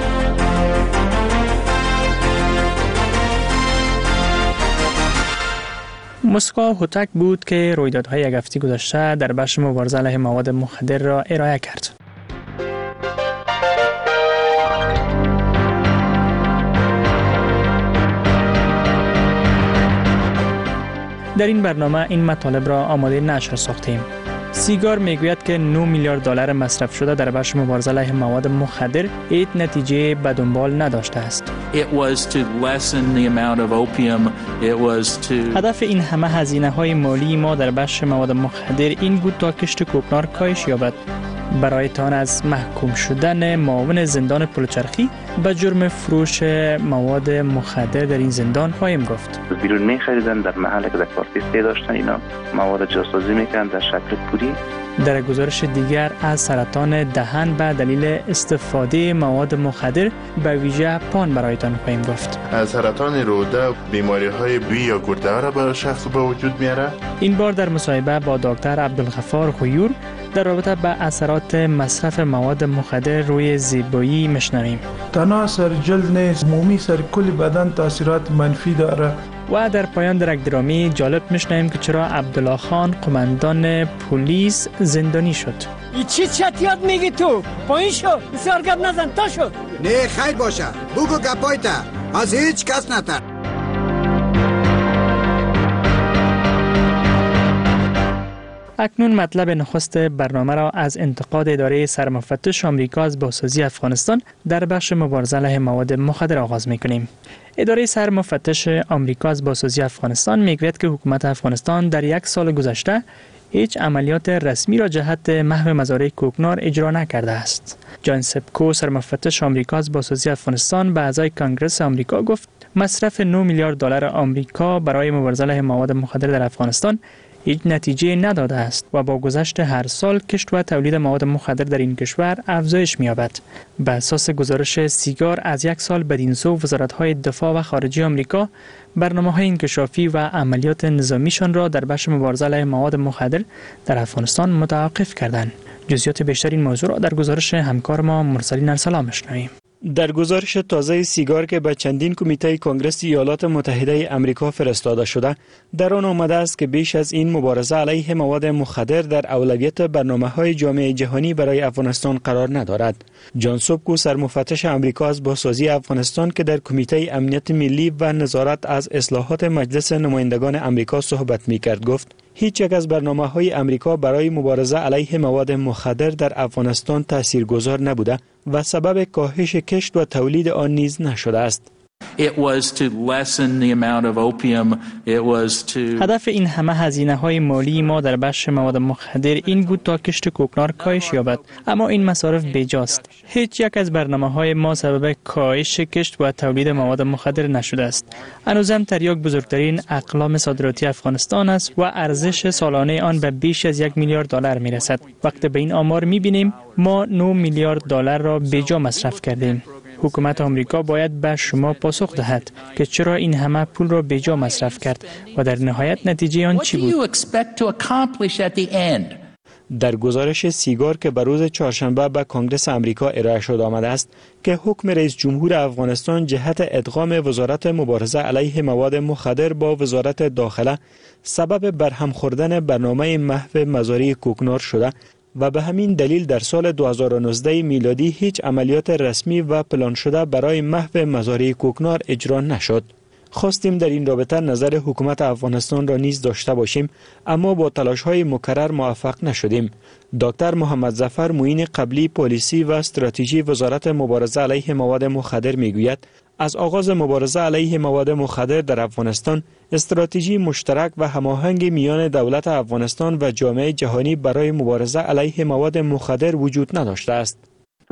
مسکو هوتک بود که رویدادهای یک هفته گذشته در بخش مبارزه علیه مواد مخدر را ارائه کرد. در این برنامه این مطالب را آماده نشر ساختیم. سیگار میگوید که 9 میلیارد دلار مصرف شده در بخش مبارزه علیه مواد مخدر هیچ نتیجه به دنبال نداشته است. هدف این همه هزینه‌های مالی ما در بخش مواد مخدر این بود تا کشت کوکنار کاهش یابد. برایتان از محکوم شدن معاون زندان پلچرخی به جرم فروش مواد مخدر در این زندان خواهیم گفت. بیرون می‌خریدن در محلی که در کارتیستی داشتن، اینا مواد جاسازی میکنن در شکل پودی. در گزارش دیگر از سرطان دهن به دلیل استفاده مواد مخدر به ویژه پان برایتان خواهیم گفت. از سرطان روده بیماری‌های بوی یا گرده را برای شخص به وجود میاره. این بار در مصاحبه با دکتر عبدالغفار غیور در رابطه با اثرات مصرف مواد مخدر روی زیبایی میشنویم. تنها سر جلد نیست، عمومی سر کل بدن تاثیرات منفی داره. و در پایان درک درامی جالب میشنویم که چرا عبدالله خان قماندان پلیس زندانی شد. ای چی چتیات میگی تو؟ پایین شو، بسیار گپ نزن، تا شو. نه خیر باشه، بگو گپایتا، از هیچ کس نتر. اکنون مطلب نخست برنامه را از انتقاد اداره سرمفتش آمریکا از بازسازی افغانستان در بخش مبارزه علیه مواد مخدر آغاز می‌کنیم. اداره سرمفتش آمریکا از بازسازی افغانستان میگوید که حکومت افغانستان در 1 سال گذشته هیچ عملیات رسمی را جهت محو مزارع کوکنار اجرا نکرده است. جان سپکو سرمفتش آمریکا از بازسازی افغانستان به اعضای کنگره آمریکا گفت مصرف 9 میلیارد دلار آمریکا برای مبارزه علیه مواد مخدر در افغانستان هیچ نتیجه نداده است و با گذشت هر سال کشت و تولید مواد مخدر در این کشور افزایش می‌یابد. بر اساس گزارش سیگار از 1 سال بدین سو وزارت‌های دفاع و خارجه آمریکا برنامه‌های انکشافی و عملیات نظامیشان را در بخش مبارزه علیه مواد مخدر در افغانستان متوقف کردند. جزئیات بیشتر این موضوع را در گزارش همکار ما مرسلین ارسلان می‌شنویم. در گزارش تازه سیگار که به چندین کمیته کنگره ایالات متحده آمریکا فرستاده شده، در آن آمده است که بیش از این مبارزه علیه مواد مخدر در اولویت برنامه‌های جامعه جهانی برای افغانستان قرار ندارد. جان سپکو سرمفتش آمریکا از بازسازی افغانستان که در کمیته امنیت ملی و نظارت از اصلاحات مجلس نمایندگان آمریکا صحبت می‌کرد گفت هیچ یک از برنامه‌های آمریکا برای مبارزه علیه مواد مخدر در افغانستان تاثیرگذار نبوده و سبب کاهش کشت و تولید آن نیز نشده است. هدف این همه هزینه‌های مالی ما در بخش مواد مخدر این بود تا کشت کوکنار کاهش یابد، اما این مصارف بیجاست. هیچ یک از برنامه‌های ما سبب کاهش کشت و تولید مواد مخدر نشده است. هنوزم تریاک بزرگترین اقلام صادراتی افغانستان است و ارزش سالانه آن به بیش از 1 میلیارد دلار میرسد. وقتی به این آمار می‌بینیم ما 9 میلیارد دلار را بیجا مصرف کردیم. حکومت آمریکا باید به شما پاسخ دهد که چرا این همه پول را بیجا مصرف کرد و در نهایت نتیجه آن چی بود؟ در گزارش سیگار که بر روز چهارشنبه به کنگره آمریکا ارائه شده آمده است که حکم رئیس جمهور افغانستان جهت ادغام وزارت مبارزه علیه مواد مخدر با وزارت داخله سبب برهم خوردن برنامه محو مزارع کوکنار شده و به همین دلیل در سال 2019 میلادی هیچ عملیات رسمی و پلان شده برای محو مزارع کوکنار اجرا نشد. خواستیم در این رابطه نظر حکومت افغانستان را نیز داشته باشیم، اما با تلاش‌های مکرر موفق نشدیم. دکتر محمد ظفر، معین قبلی پالیسی و استراتژی وزارت مبارزه علیه مواد مخدر میگوید از آغاز مبارزه علیه مواد مخدر در افغانستان، استراتژی مشترک و هماهنگ میان دولت افغانستان و جامعه جهانی برای مبارزه علیه مواد مخدر وجود نداشته است.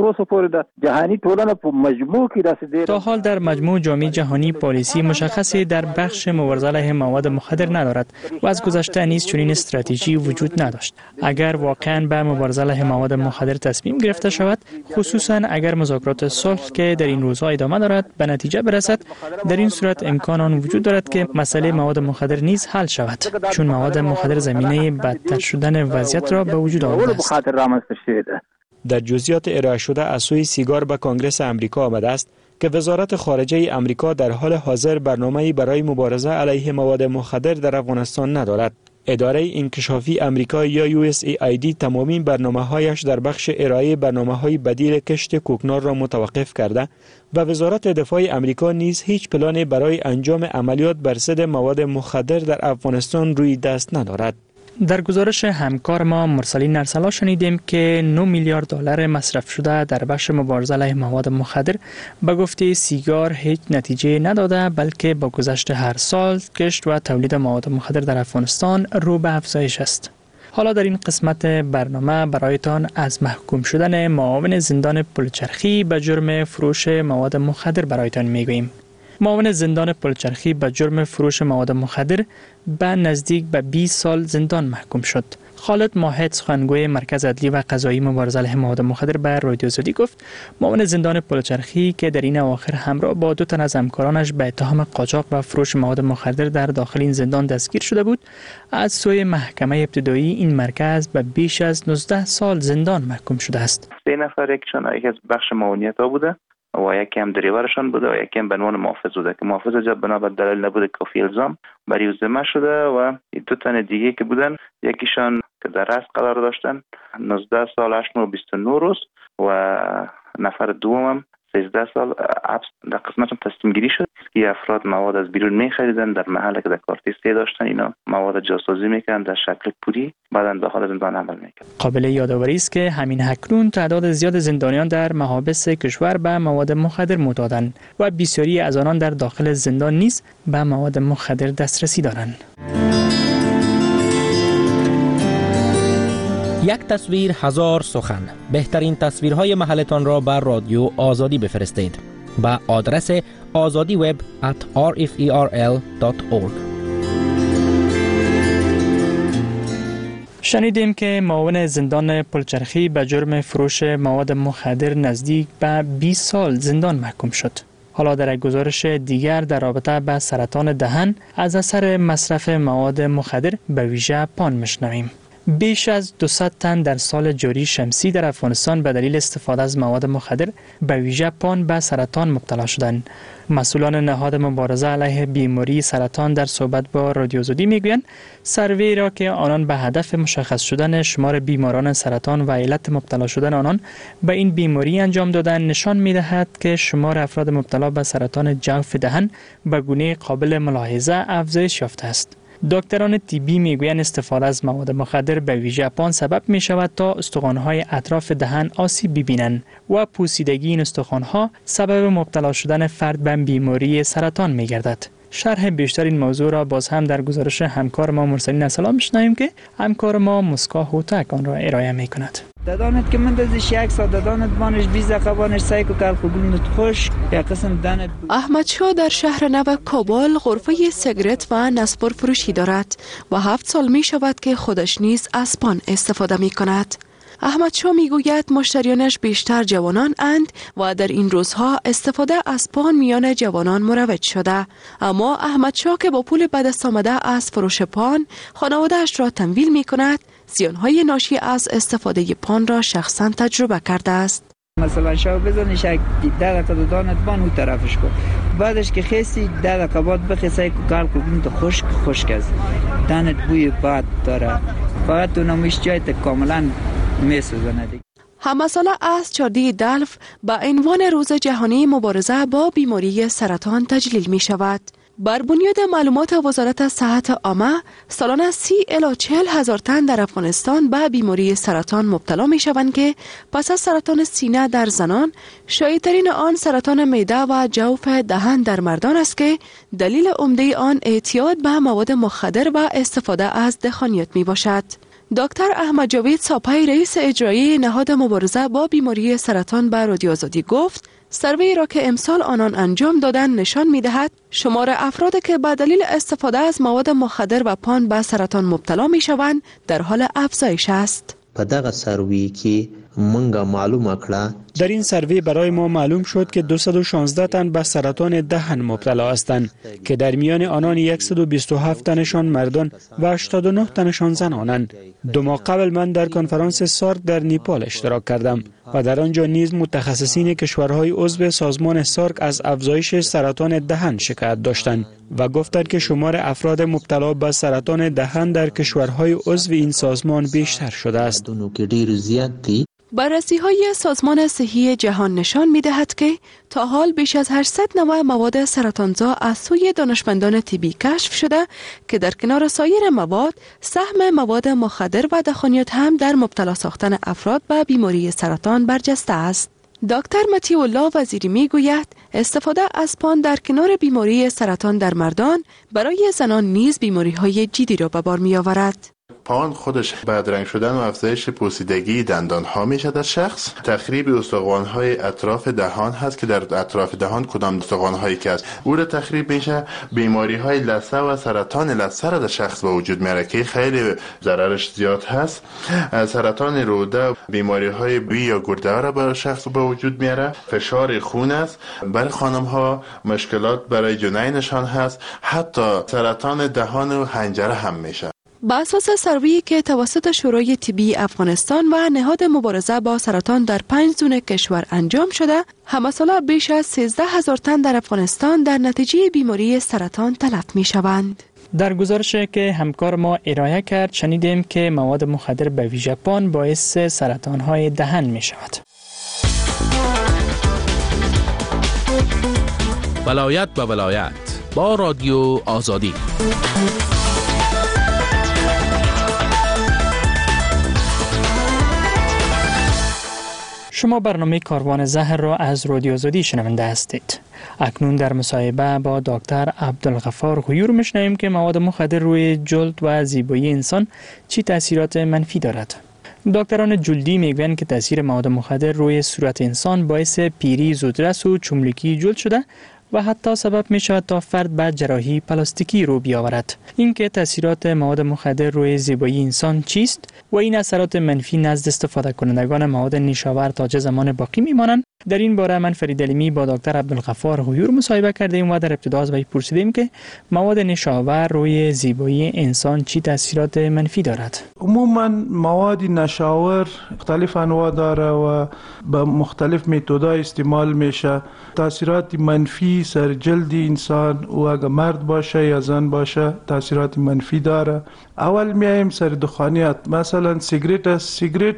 تا حال در مجموع جامعه جهانی پالیسی مشخصی در بخش مبارزه علیه مواد مخدر ندارد و از گذشته نیز چنین استراتژی وجود نداشت. اگر واقعا به مبارزه علیه مواد مخدر تصمیم گرفته شود، خصوصا اگر مذاکرات صلح که در این روزها ادامه دارد به نتیجه برسد، در این صورت امکان آن وجود دارد که مسئله مواد مخدر نیز حل شود، چون مواد مخدر زمینه بدتر شدن وضعیت را به وجود آورده است. در جزئیات ارائه شده از سوی سیگار به کنگره امریکا آمده است که وزارت خارجه امریکا در حال حاضر برنامه‌ای برای مبارزه علیه مواد مخدر در افغانستان ندارد. اداره انکشافی امریکا یا USAID تمامی برنامه‌هایش در بخش ارائه برنامه‌های بدیل کشت کوکنار را متوقف کرده و وزارت دفاع امریکا نیز هیچ پلانی برای انجام عملیات بر ضد مواد مخدر در افغانستان روی دست ندارد. در گزارش همکار ما مرسلین ارسلا شنیدیم که 9 میلیارد دلار مصرف شده در بخش مبارزه علیه مواد مخدر به گفته سیگار هیچ نتیجه نداده، بلکه با گذشت هر سال کشت و تولید مواد مخدر در افغانستان رو به افزایش است. حالا در این قسمت برنامه برایتان از محکوم شدن معاون زندان پلچرخی به جرم فروش مواد مخدر برایتان میگوییم. معاون زندان پلچرخی به جرم فروش مواد مخدر به نزدیک به 20 سال زندان محکوم شد. خالد ماهد، سخنگوی مرکز عدلی و قضایی مبارزه علیه مواد مخدر، به رادیو آزادی گفت معاون زندان پلچرخی که در این اواخر همراه با 2 تن از همکارانش به اتهام قاچاق و فروش مواد مخدر در داخل این زندان دستگیر شده بود، از سوی محکمه ابتدایی این مرکز به بیش از 19 سال زندان محکوم شده است. 3 نفر یکی از بخش معاونیت ها بوده و یکی هم دریورشان بوده و یکی هم به عنوان محافظ بوده که محافظ جب بنا به دلیل نبوده کافی الزام برای ذمه شده و 2 تن دیگه که بودن، یکیشان که در رأس قرار داشتن 19 سال 8 ماه و 29 روز و نفر دوم 13 سال در قسمت تصمیم گیری شد که افراد مواد از بیرون می‌خریدن، در محله که در کارتیستی داشتن اینا مواد جاسازی می‌کردن در شکل پولی، بعداً داخل زندان عمل می‌کردن. قابل یادآوری است که همین اکنون تعداد زیاد زندانیان در محابس کشور به مواد مخدر معتادند و بسیاری از آنان در داخل زندان نیز به مواد مخدر دسترسی دارند. یک تصویر هزار سخن. بهترین تصویرهای محلتان را بر رادیو آزادی بفرستید با آدرس azadiweb@rferl.org. شنیدیم که معاون زندان پلچرخی به جرم فروش مواد مخدر نزدیک به 20 سال زندان محکوم شد. حالا در یک گزارش دیگر در رابطه با سرطان دهن از اثر مصرف مواد مخدر به ویژه پان میشنویم. بیش از 200 تن در سال جاری شمسی در افغانستان به دلیل استفاده از مواد مخدر به ویژه پان به سرطان مبتلا شدند. مسئولان نهاد مبارزه علیه بیماری سرطان در صحبت با رادیو آزادی میگویند سروی را که آنان به هدف مشخص شدن شمار بیماران سرطان و علت مبتلا شدن آنان به این بیماری انجام دادن نشان میدهد که شمار افراد مبتلا به سرطان جوف دهن به گونه قابل ملاحظه افزایش یافته است. دکتران طبی میگویند استفاده از مواد مخدر به ویژه پان سبب می شود تا استخوان‌های اطراف دهن آسیب ببینند و پوسیدگی این استخوان‌ها سبب مبتلا شدن فرد به بیماری سرطان می گردد. شرح بیشتر این موضوع را باز هم در گزارش همکار ما مرسلین ارسلا میشنویم که همکار ما مسکا هوتک آن را ارائه می کند. دادانت که من دزش یک ساعت دادانت بانش 20 دقیقه بانش سعی که گلنت خوش یا قسم دانت. احمد شاه در شهر نو کابل غرفه سیگرت و نسپور فروشی دارد و 7 سال می شود که خودش نیز از پان استفاده می کند. احمد شاه می گوید مشتریانش بیشتر جوانان اند و در این روزها استفاده از پان میان جوانان مروج شده، اما احمد شاه که با پول به دست آمده از فروش پان خانواده‌اش را تمویل می کند، زیانهای ناشی از استفاده پان را شخصا تجربه کرده است. مثلا شاو بزنش 10 دقیقه دادانت بان اون طرفش کن، بعدش که خیسی 10 دقیقه بعد بخیسای که گل کنی تو خشک است، دانت بوی بد داره، فقط تو نمیش جایت کاملا میسوزونه. همه ساله از 14 دلف به عنوان روز جهانی مبارزه با بیماری سرطان تجلیل می شود. بر بنیاد معلومات وزارت صحت عامه سالانه 30 الی 40 هزار تن در افغانستان به بیماری سرطان مبتلا می شوند که پس از سرطان سینه در زنان شایع‌ترین آن سرطان معده و جوف دهان در مردان است که دلیل عمده آن اعتیاد به مواد مخدر و استفاده از دخانیات می باشد. دکتر احمد جاوید ساپای رئیس اجرایی نهاد مبارزه با بیماری سرطان به رادیو آزادی گفت سروی را که امسال آنان انجام دادن نشان می دهد شمار افرادی که به دلیل استفاده از مواد مخدر و پان به سرطان مبتلا می شوند در حال افزایش است. په دغه سروی کې منګه معلومه کړه در این سروی برای ما معلوم شد که 216 تن به سرطان دهان مبتلا هستند که در میان آنان 127 تنشان مردان و 89 تنشان زنانند. 2 ماه قبل من در کنفرانس سارک در نیپال اشتراک کردم و در آنجا نیز متخصصین کشورهای عضو سازمان سارک از افزایش سرطان دهان شکایت داشتند و گفتند که شمار افراد مبتلا به سرطان دهان در کشورهای عضو این سازمان بیشتر شده است. بررسی‌های سازمان صحی جهان نشان می‌دهد که تا حال بیش از 800 نوع مواد سرطانزا از سوی دانشمندان طبی کشف شده که در کنار سایر مواد سهم مواد مخدر و دخانیات هم در مبتلا ساختن افراد به بیماری سرطان برجسته است. دکتر مطیع الله وزیری میگوید استفاده از پان در کنار بیماری سرطان در مردان برای زنان نیز بیماری‌های جدی را به بار می‌آورد. پان خودش بدرنگ شدن و افزایش پوسیدگی دندان ها میشه در شخص. تخریب استخوان های اطراف دهان هست که در اطراف دهان کدام استخوان هایی که است او را تخریب میشه. بیماری های لثه و سرطان لثه را در شخص به وجود میاره که خیلی ضررش زیاد هست. سرطان روده، بیماری های بی یا گرده را به شخص به وجود میاره. فشار خون است. برای خانم ها مشکلات برای جنینشان هست. حتی سرطان دهان و حنجره هم میشه. با اساس سروی که توسط شورای طبی افغانستان و نهاد مبارزه با سرطان در 5 زون کشور انجام شده، همه ساله بیش از 13,000 تن در افغانستان در نتیجه بیماری سرطان تلف می شوند. در گزارشی که همکار ما ارائه کرد شنیدیم که مواد مخدر به ویژه پان باعث سرطان‌های دهان می شود. ولایت به ولایت با رادیو آزادی. شما برنامه کاروان زهر را از رادیو آزادی شنونده هستید. اکنون در مصاحبه با دکتر عبدالغفار غیور میشنویم که مواد مخدر روی جلد و زیبایی انسان چی تاثیرات منفی دارد. دکتران جلدی میگویند که تاثیر مواد مخدر روی صورت انسان باعث پیری زودرس و چملکی جلد شده و حتی سبب می شود تا فرد به جراحی پلاستیکی رو بیاورد. اینکه تاثیرات مواد مخدر روی زیبایی انسان چیست و این اثرات منفی نزد استفاده کنندگان مواد نیشاور تا چه زمان باقی میمانند، در این باره من فرید علیمی با دکتر عبدالغفار غیور مصاحبه کردیم و در ابتدا از وی پرسیدیم که مواد نیشاور روی زیبایی انسان چی تاثیرات منفی دارد. عموما مواد نشاور مختلف انواع داره و به مختلف متدای استعمال میشه. تاثیرات منفی سر جلد انسان و اگر مرد باشه یا زن باشه تاثیرات منفی داره. اول میایم سر دخانیات، مثلا سیگریت است. سیگریت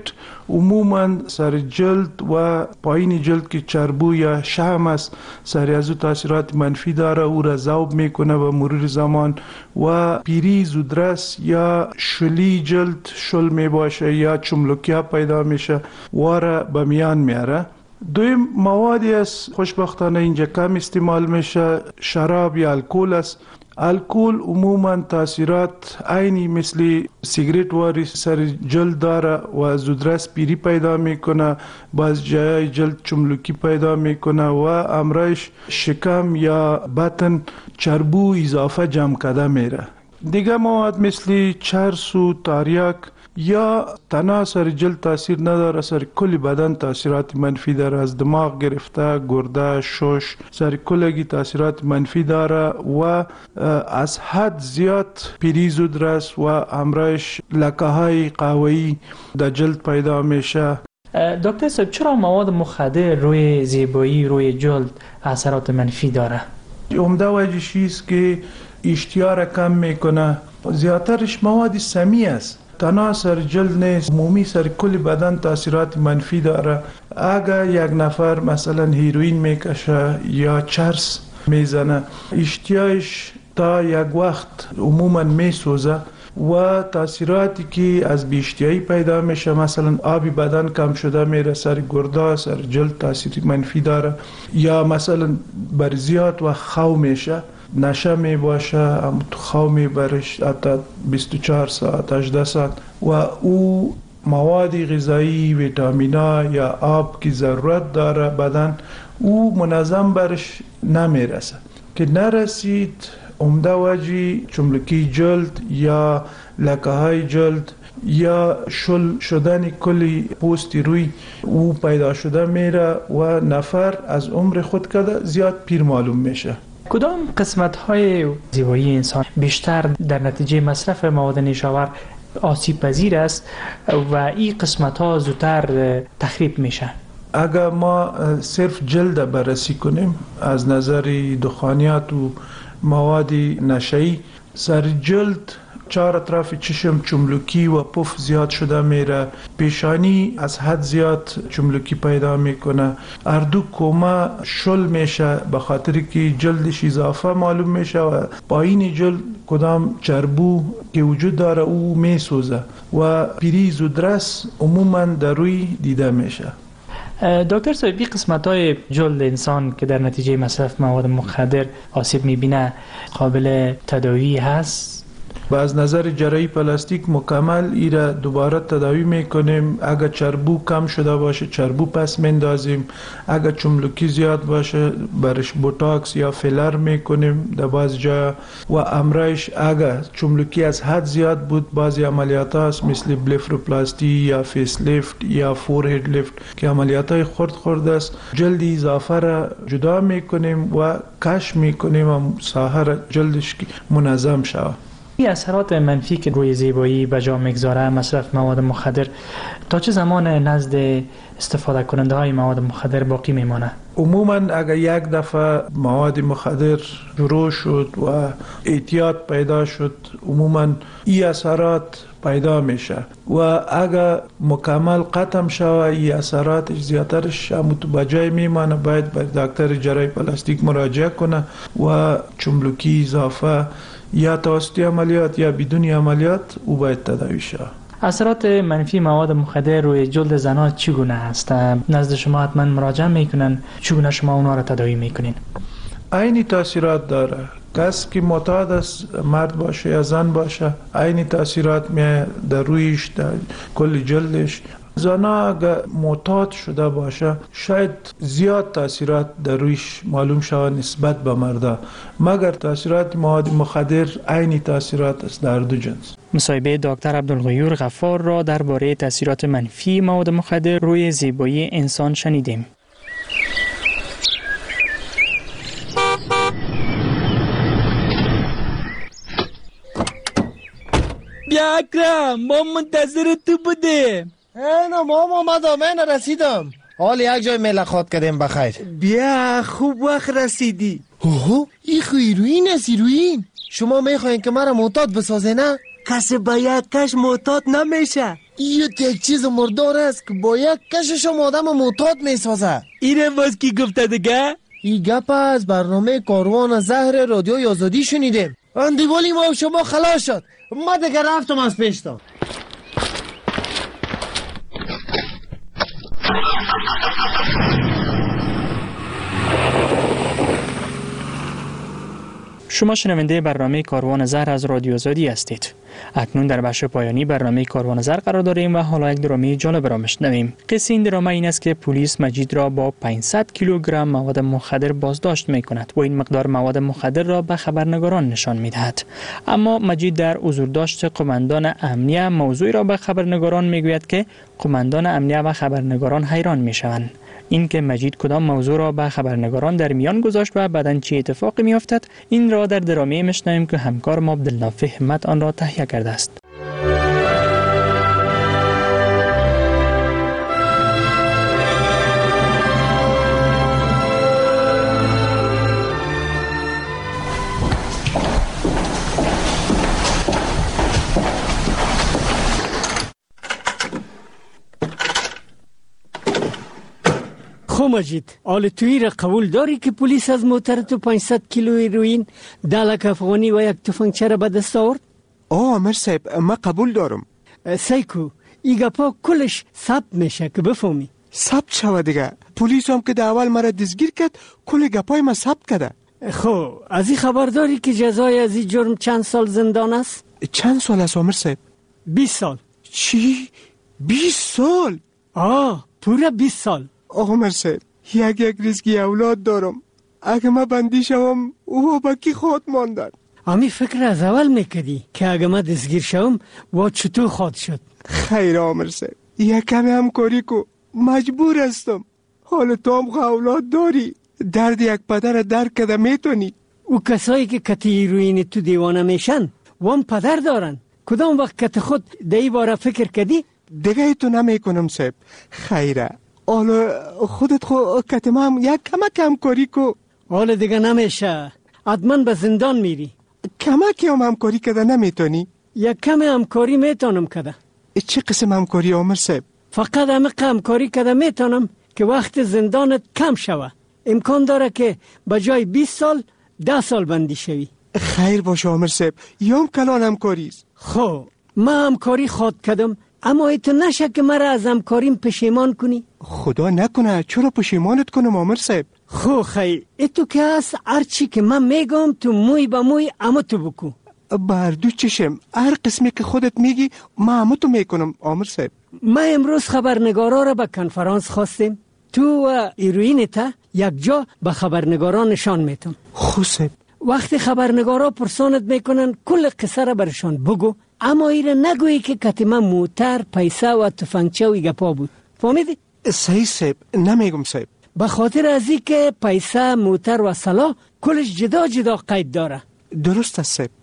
عموما سر جلد و پایین جلد که چربو یا شحم است سر از تاثیرات منفی داره، او را ذوب میکنه به مرور زمان و پیری زودرس یا شلی جلد شل می باشه یا چملکیا پیدا میشه و را به میان میاره. دویم موادی است خوشبختانه اینجا کم استعمال میشه، شراب یا الکل است. الکل عموما تاثیرات عینی مثل سیگریت واری سر جلد داره و زودرس پیری پیدا میکنه، باز جای جلد چملکی پیدا میکنه و امرایش شکم یا بطن چربو اضافه جمع کرده میره. دیگه مواد مثل چرس و تاریک یا تنها سر جلد تاثیر نداره، سر کل بدن تاثیرات منفی داره، از دماغ گرفته گرده شش سر کلگی تاثیرات منفی داره و از حد زیاد پیری زودرس و همراهش لکه های قهوه‌ای در جلد پیدا میشه. دکتر صاحب چرا مواد مخدر روی زیبایی روی جلد اثرات منفی داره؟ عمده وجهش است که اشتها را کم میکنه، زیادترش مواد سمی است، تنها سر جلد نیست، عمومی سر کل بدن تاثیرات منفی داره. اگر یک نفر مثلا هیروئین میکشه یا چرس میزنه. اشتیایش تا یک وقت عموما میسوزه و تاثیراتی که از بیشتیایی پیدا میشه، مثلا آبی بدن کم شده میره سر گردا، سر جلد تاثیر منفی داره، یا مثلا بر زیاد و خو میشه، نشه می باشه، خو می برش حتی 24 ساعت 18 ساعت و او مواد غذایی، ویتامینا یا آب که ضرورت داره بدن او منظم برش نمیرسه. که نرسید عمده وجه چملکی جلد یا لکه های جلد یا شل شدن کلی پوستی روی او پیدا شده میره و نفر از عمر خود کده زیاد پیر معلوم میشه. کدام قسمت های زیبایی انسان بیشتر در نتیجه مصرف مواد نیشاور آسیب پذیر است و این قسمت ها زودتر تخریب میشه؟ اگر ما صرف جلد بررسی کنیم از نظر دخانیات و مواد نشه‌ای، سر جلد چهار اطراف چشم چملکی و پف زیاد شده میره، پیشانی از حد زیاد چملکی پیدا میکنه، اردو کومه شل میشه به خاطر که جلدش اضافه معلوم میشه و پایین جلد کدام چربو که وجود داره او میسوزه و پیری زودرس عموما در روی دیده میشه. دکتر صاحب، قسمت های جلد انسان که در نتیجه مصرف مواد مخدر آسیب میبینه قابل تداوی هست؟ و از نظر جراحی پلاستیک مکمل ایره دوباره تداوی میکنیم. اگر چربو کم شده باشه چربو پس مندازیم، اگر چملکی زیاد باشه برش بوتاکس یا فیلر میکنیم در بعض جا و امرایش اگر چملکی از حد زیاد بود بعضی عملیات هست مثل بلفروپلاستی یا فیس لیفت یا فورهید لیفت که عملیات های خرد است، جلد اضافه را جدا میکنیم و کش میکنیم و ساحه را جلدش منظم شود. این اثرات منفی که روی زیبایی به جا میگذاره مصرف مواد مخدر تا چه زمان نزد استفاده کننده های مواد مخدر باقی میمانه؟ عموما اگر یک دفعه مواد مخدر شروع شد و اعتیاد پیدا شد عموما این اثرات پیدا میشه و اگر مکمل ختم شوه این اثراتش زیادترش به جای میمانه. باید به دکتر جراحی پلاستیک مراجعه کنه و چملکی اضافه یا توسط عملیات یا بدون عملیات او باید تداوی شود. اثرات منفی مواد مخدر روی جلد زنان چگونه است؟ نزد شما حتما مراجعه میکنن، چگونه شما اونا را تداوی میکنین؟ عینی تاثیرات داره. کس که معتاد است، مرد باشه یا زن باشه، عینی تاثیرات می در رویش در کل جلدش. زنا اگر معتاد شده باشه شاید زیاد تاثیرات در رویش معلوم شود نسبت به مردا، مگر تاثیرات مواد مخدر عینی تاثیرات است در دو جنس. مصاحبه دکتر عبدالغیور غفار را درباره تاثیرات منفی مواد مخدر روی زیبایی انسان شنیدیم. بیا اکرم، ما منتظر تو بودیم. اینا مام آمدم، من رسیدم. حال یک جای ملاقات کردیم بخیر. بیا خوب وقت رسیدی. اوه این هیروئین است. هیروئین شما میخواین که مرا معتاد بسازه نه؟ کسی با یک کش معتاد نمیشه. این یک چیز مردار است که با یک کشش آدم معتاد میسازه. اینه باز کی گفته دیگه؟ این گپ از برنامه کاروان زهر رادیوی آزادی شنیدیم. اندیوالی ما و شما خلاص شد. ما دیگه رفتم از پیشتان. شما شنونده برنامه کاروان زهر از رادیو آزادی هستید. اکنون در بخش پایانی برنامه کاروان زهر قرار داریم و حالا یک درامه جالب را میشنویم. قصه این درامه این است که پلیس مجید را با 500 کیلوگرم مواد مخدر بازداشت میکند و این مقدار مواد مخدر را به خبرنگاران نشان میدهد. اما مجید در حضورداشت قماندان امنیه موضوعی را به خبرنگاران میگوید که قماندان امنیه و خبرنگاران حیران میشوند. این که مجید کدام موضوع را به خبرنگاران در میان گذاشت و بعداً چه اتفاقی میافتد، این را در درامه میشنویم که همکار ما عبدالنافع همت آن را تهیه کرده است. خو مجید، حال توی را قبول داری که پلیس از موتر تو 500 کیلو هیروئین، 10 لک افغانی و یک تفنگچه را به دست آورد؟ آمر صاحب ما قبول دارم. سیکو ای گپا کلش ثبت میشه که بفهمی. ثبت شوه دیگه. پلیس هم که در اول مرا دستگیر کرد کل گپای ما ثبت کرده. خو از این خبر داری که جزای از این جرم چند سال زندان است؟ چند سال است آمر صاحب؟ 20 سال. چی؟ 20 سال؟ پورا 20 سال. آمر صاحب یک ریسکی اولاد دارم. اگه ما بندی شوم او با کی خود ماندن؟ امی فکر از اول میکردی که اگه ما دستگیر شوم و چطور خود شد؟ خیر آمر صاحب یک کمی همکاری کو، مجبور هستم. حال تو هم اولاد داری، درد یک پدر درک کده میتونی. او کسایی که کتی هیروئین تو دیوانه میشن و هم پدر دارن، کدام وقت کت خود دی باره فکر کردی؟ دیگه تو نمیکنم صاحب. خیره حالا خودت خود کتم هم یک کمک همکاری کو. حالا دیگه نمیشه، حتما به زندان میری. کمکی هم همکاری کده نمیتونی؟ یک کم همکاری میتونم کده. چه قسم همکاری آمر صاحب؟ فقط همکاری کده میتونم که وقت زندانت کم شوه. امکان داره که بجای 20 سال 10 سال بندی شوی. خیر باشه آمر صاحب، یام کلان همکاریست. خب ما همکاری خود کردم، اما ایتو نشه که مرا از همکاریم پشیمان کنی. خدا نکنه، چرا پشیمانت کنم آمر صاحب؟ خو خیر ایتو که هست هرچی که من میگم تو موی با موی اما تو بکو. بردو چشم، هر قسمی که خودت میگی ما همه تو میکنم آمر صاحب. ما امروز خبرنگارا را به کنفرانس خواستیم. تو و هیروئینت یک جا به خبرنگاران نشان میتم. خو صاحب وقتی خبرنگارا پرسانت میکنن کل قصه را برشان بگو، اما ایره نگویی که کتیما موتر، پیسه و تفنگچه و گپا بود. فهمیدی؟ صحیح صاحب، نمیگم صاحب. به خاطر ازی که پیسه، موتر و سلاح کلش جدا جدا قید داره. درست است صاحب.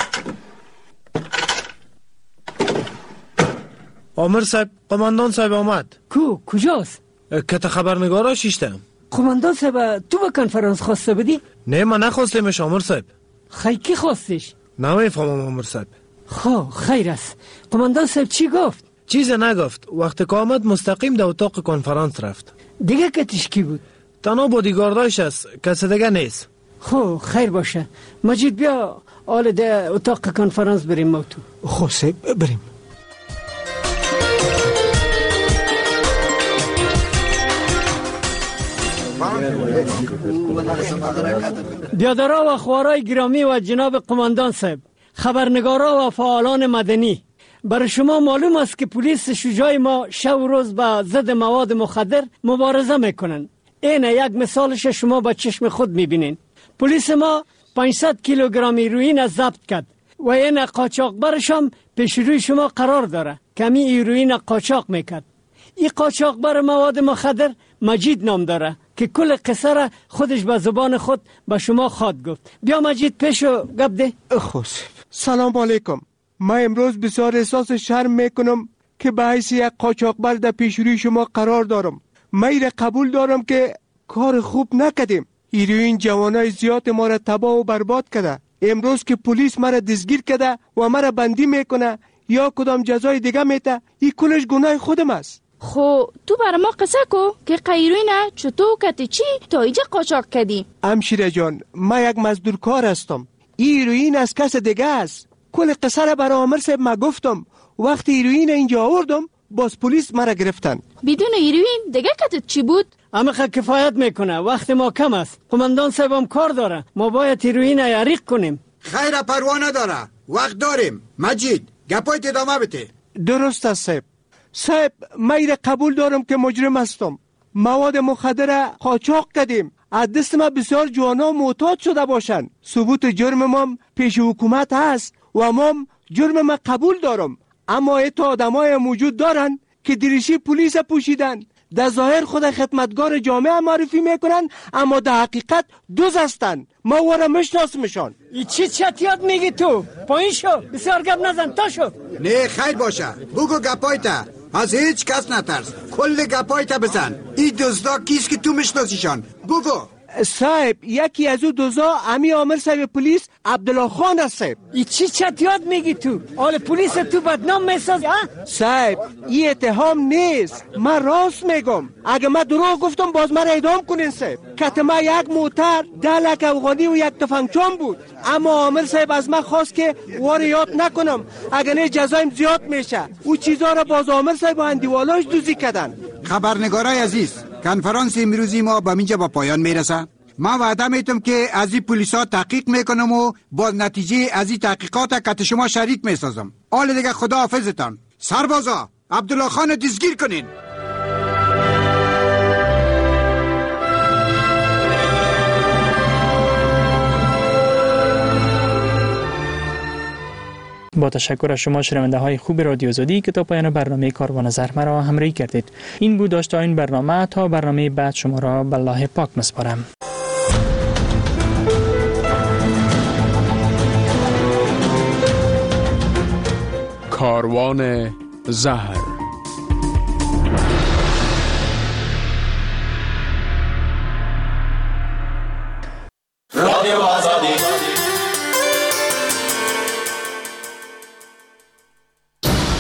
آمر صاحب، قماندان صاحب آمد. کجاست؟ کت خبرنگارا شیشتم. قماندان صاحب تو به کنفرانس خواسته بودی؟ نه من نخواستمش آمر صاحب. کی خواستش؟ نمیفهمم آمر صاحب. خیر است. قماندان صاحب چی گفت؟ چیز نگفت. وقتی که آمد مستقیم در اتاق کنفرانس رفت. دیگه کتش کی بود؟ تنها بودیگارداش است، کسی دیگه نیست. خیر باشه. مجید بیا حال در اتاق کنفرانس بریم ما تو. خب صاحب بریم. بیادرها و خوارای گرامی و جناب قماندان صاحب، خبرنگارا و فعالان مدنی، برای شما معلوم است که پلیس شجاع ما شب و روز با ضد مواد مخدر مبارزه میکنن. این یک مثالش شما با چشم خود میبینین. پلیس ما 500 کیلوگرم هیروئین از ضبط کرد و این قاچاقبرش هم پیش روی شما قرار داره. کمی هیروئین قاچاق میکرد. این قاچاقبر مواد مخدر مجید نام داره که کل قصه را خودش به زبان خود به شما خواد گفت. بیا مجید پیشو گپ ده. سلام علیکم. ما امروز بسیار احساس شرم میکنم که به حیث یک قاچاقبر در پیش روی شما قرار دارم. ما ایره قبول دارم که کار خوب نکردیم. هیروئین جوانای زیاد ما را تباه و برباد کرده. امروز که پلیس ما را دستگیر کرده و ما را بندی میکنه یا کدام جزای دیگه میته، این کلش گناه خودم است. خو تو برای ما قصه کو که هیروئین چطور کتی چی تا اینجا قاچاق کردی؟ همشیره جان، ما یک مزدور کار هستم. هیروئین از کس دیگه است. کل قصه را برای آمر صاحب ما گفتم. وقتی هیروئین اینجا آوردم باز پلیس مرا گرفتن. بدون هیروئین دیگه کتت چی بود؟ اما کفایت میکنه، وقت ما کم است. قماندان صاحب هم کار داره، ما باید هیروئین یریق کنیم. خیر پروانه داره، وقت داریم. مجید گپایت ادامه بده. درست است صاحب. صاحب ما ایره قبول دارم که مجرم هستم. مواد مخدر قاچاق کردیم. از دست ما بسیار جوانا معتاد شده باشند. ثبوت جرم ما پیش حکومت هست و ما جرم ما قبول دارم. اما ایت آدمای موجود دارن که دریشی پلیس پوشیدن، در ظاهر خود خدمتگار جامعه معرفی میکنن اما در حقیقت دوز هستن. ما وارا مشناسمشان. ای چی چتیات میگی تو؟ پایین شو، بسیار گپ نزن، تا شو. نه خیر باشه، بگو گپایتا. از هیچ کس نترس، کل گپایتا بزن. این دزدا کیست که تو مشناسیشان؟ بگو. صاحب یکی از او دوزا امی عامر صاحب پلیس عبدالله خان است صاحب. ای چی چتیات میگی تو؟ آل پلیس تو بدنام میساز؟ صاحب این اتهام نیست، من راست میگم. اگه من دروغ گفتم باز من اعدام کنین صاحب. کتما یک موتر 10 لک افغانی و یک تفنگچام بود، اما عامر صاحب از من خواست که وار یاد نکنم، اگه نه جزایم زیاد میشه. او چیزا را باز عامر صاحب و اندیوالاش دوزی کردن. خبرنگارای عزیز، کنفرانس امروزی ما به اینجا با پایان میرسه. من وعده میتونم که از این پلیسا تحقیق میکنم و با نتیجه از این تحقیقات کت شما شریک میسازم. حال دیگه خدا حافظتان. سربازا عبدالله خان دستگیر کنین. با تشکر از شما شنونده های خوب رادیو آزادی که تا پایان برنامه کاروان زهر مرا همراهی کردید. این بود داشته این برنامه. تا برنامه بعد شما را به الله پاک مسپارم. کاروان زهر.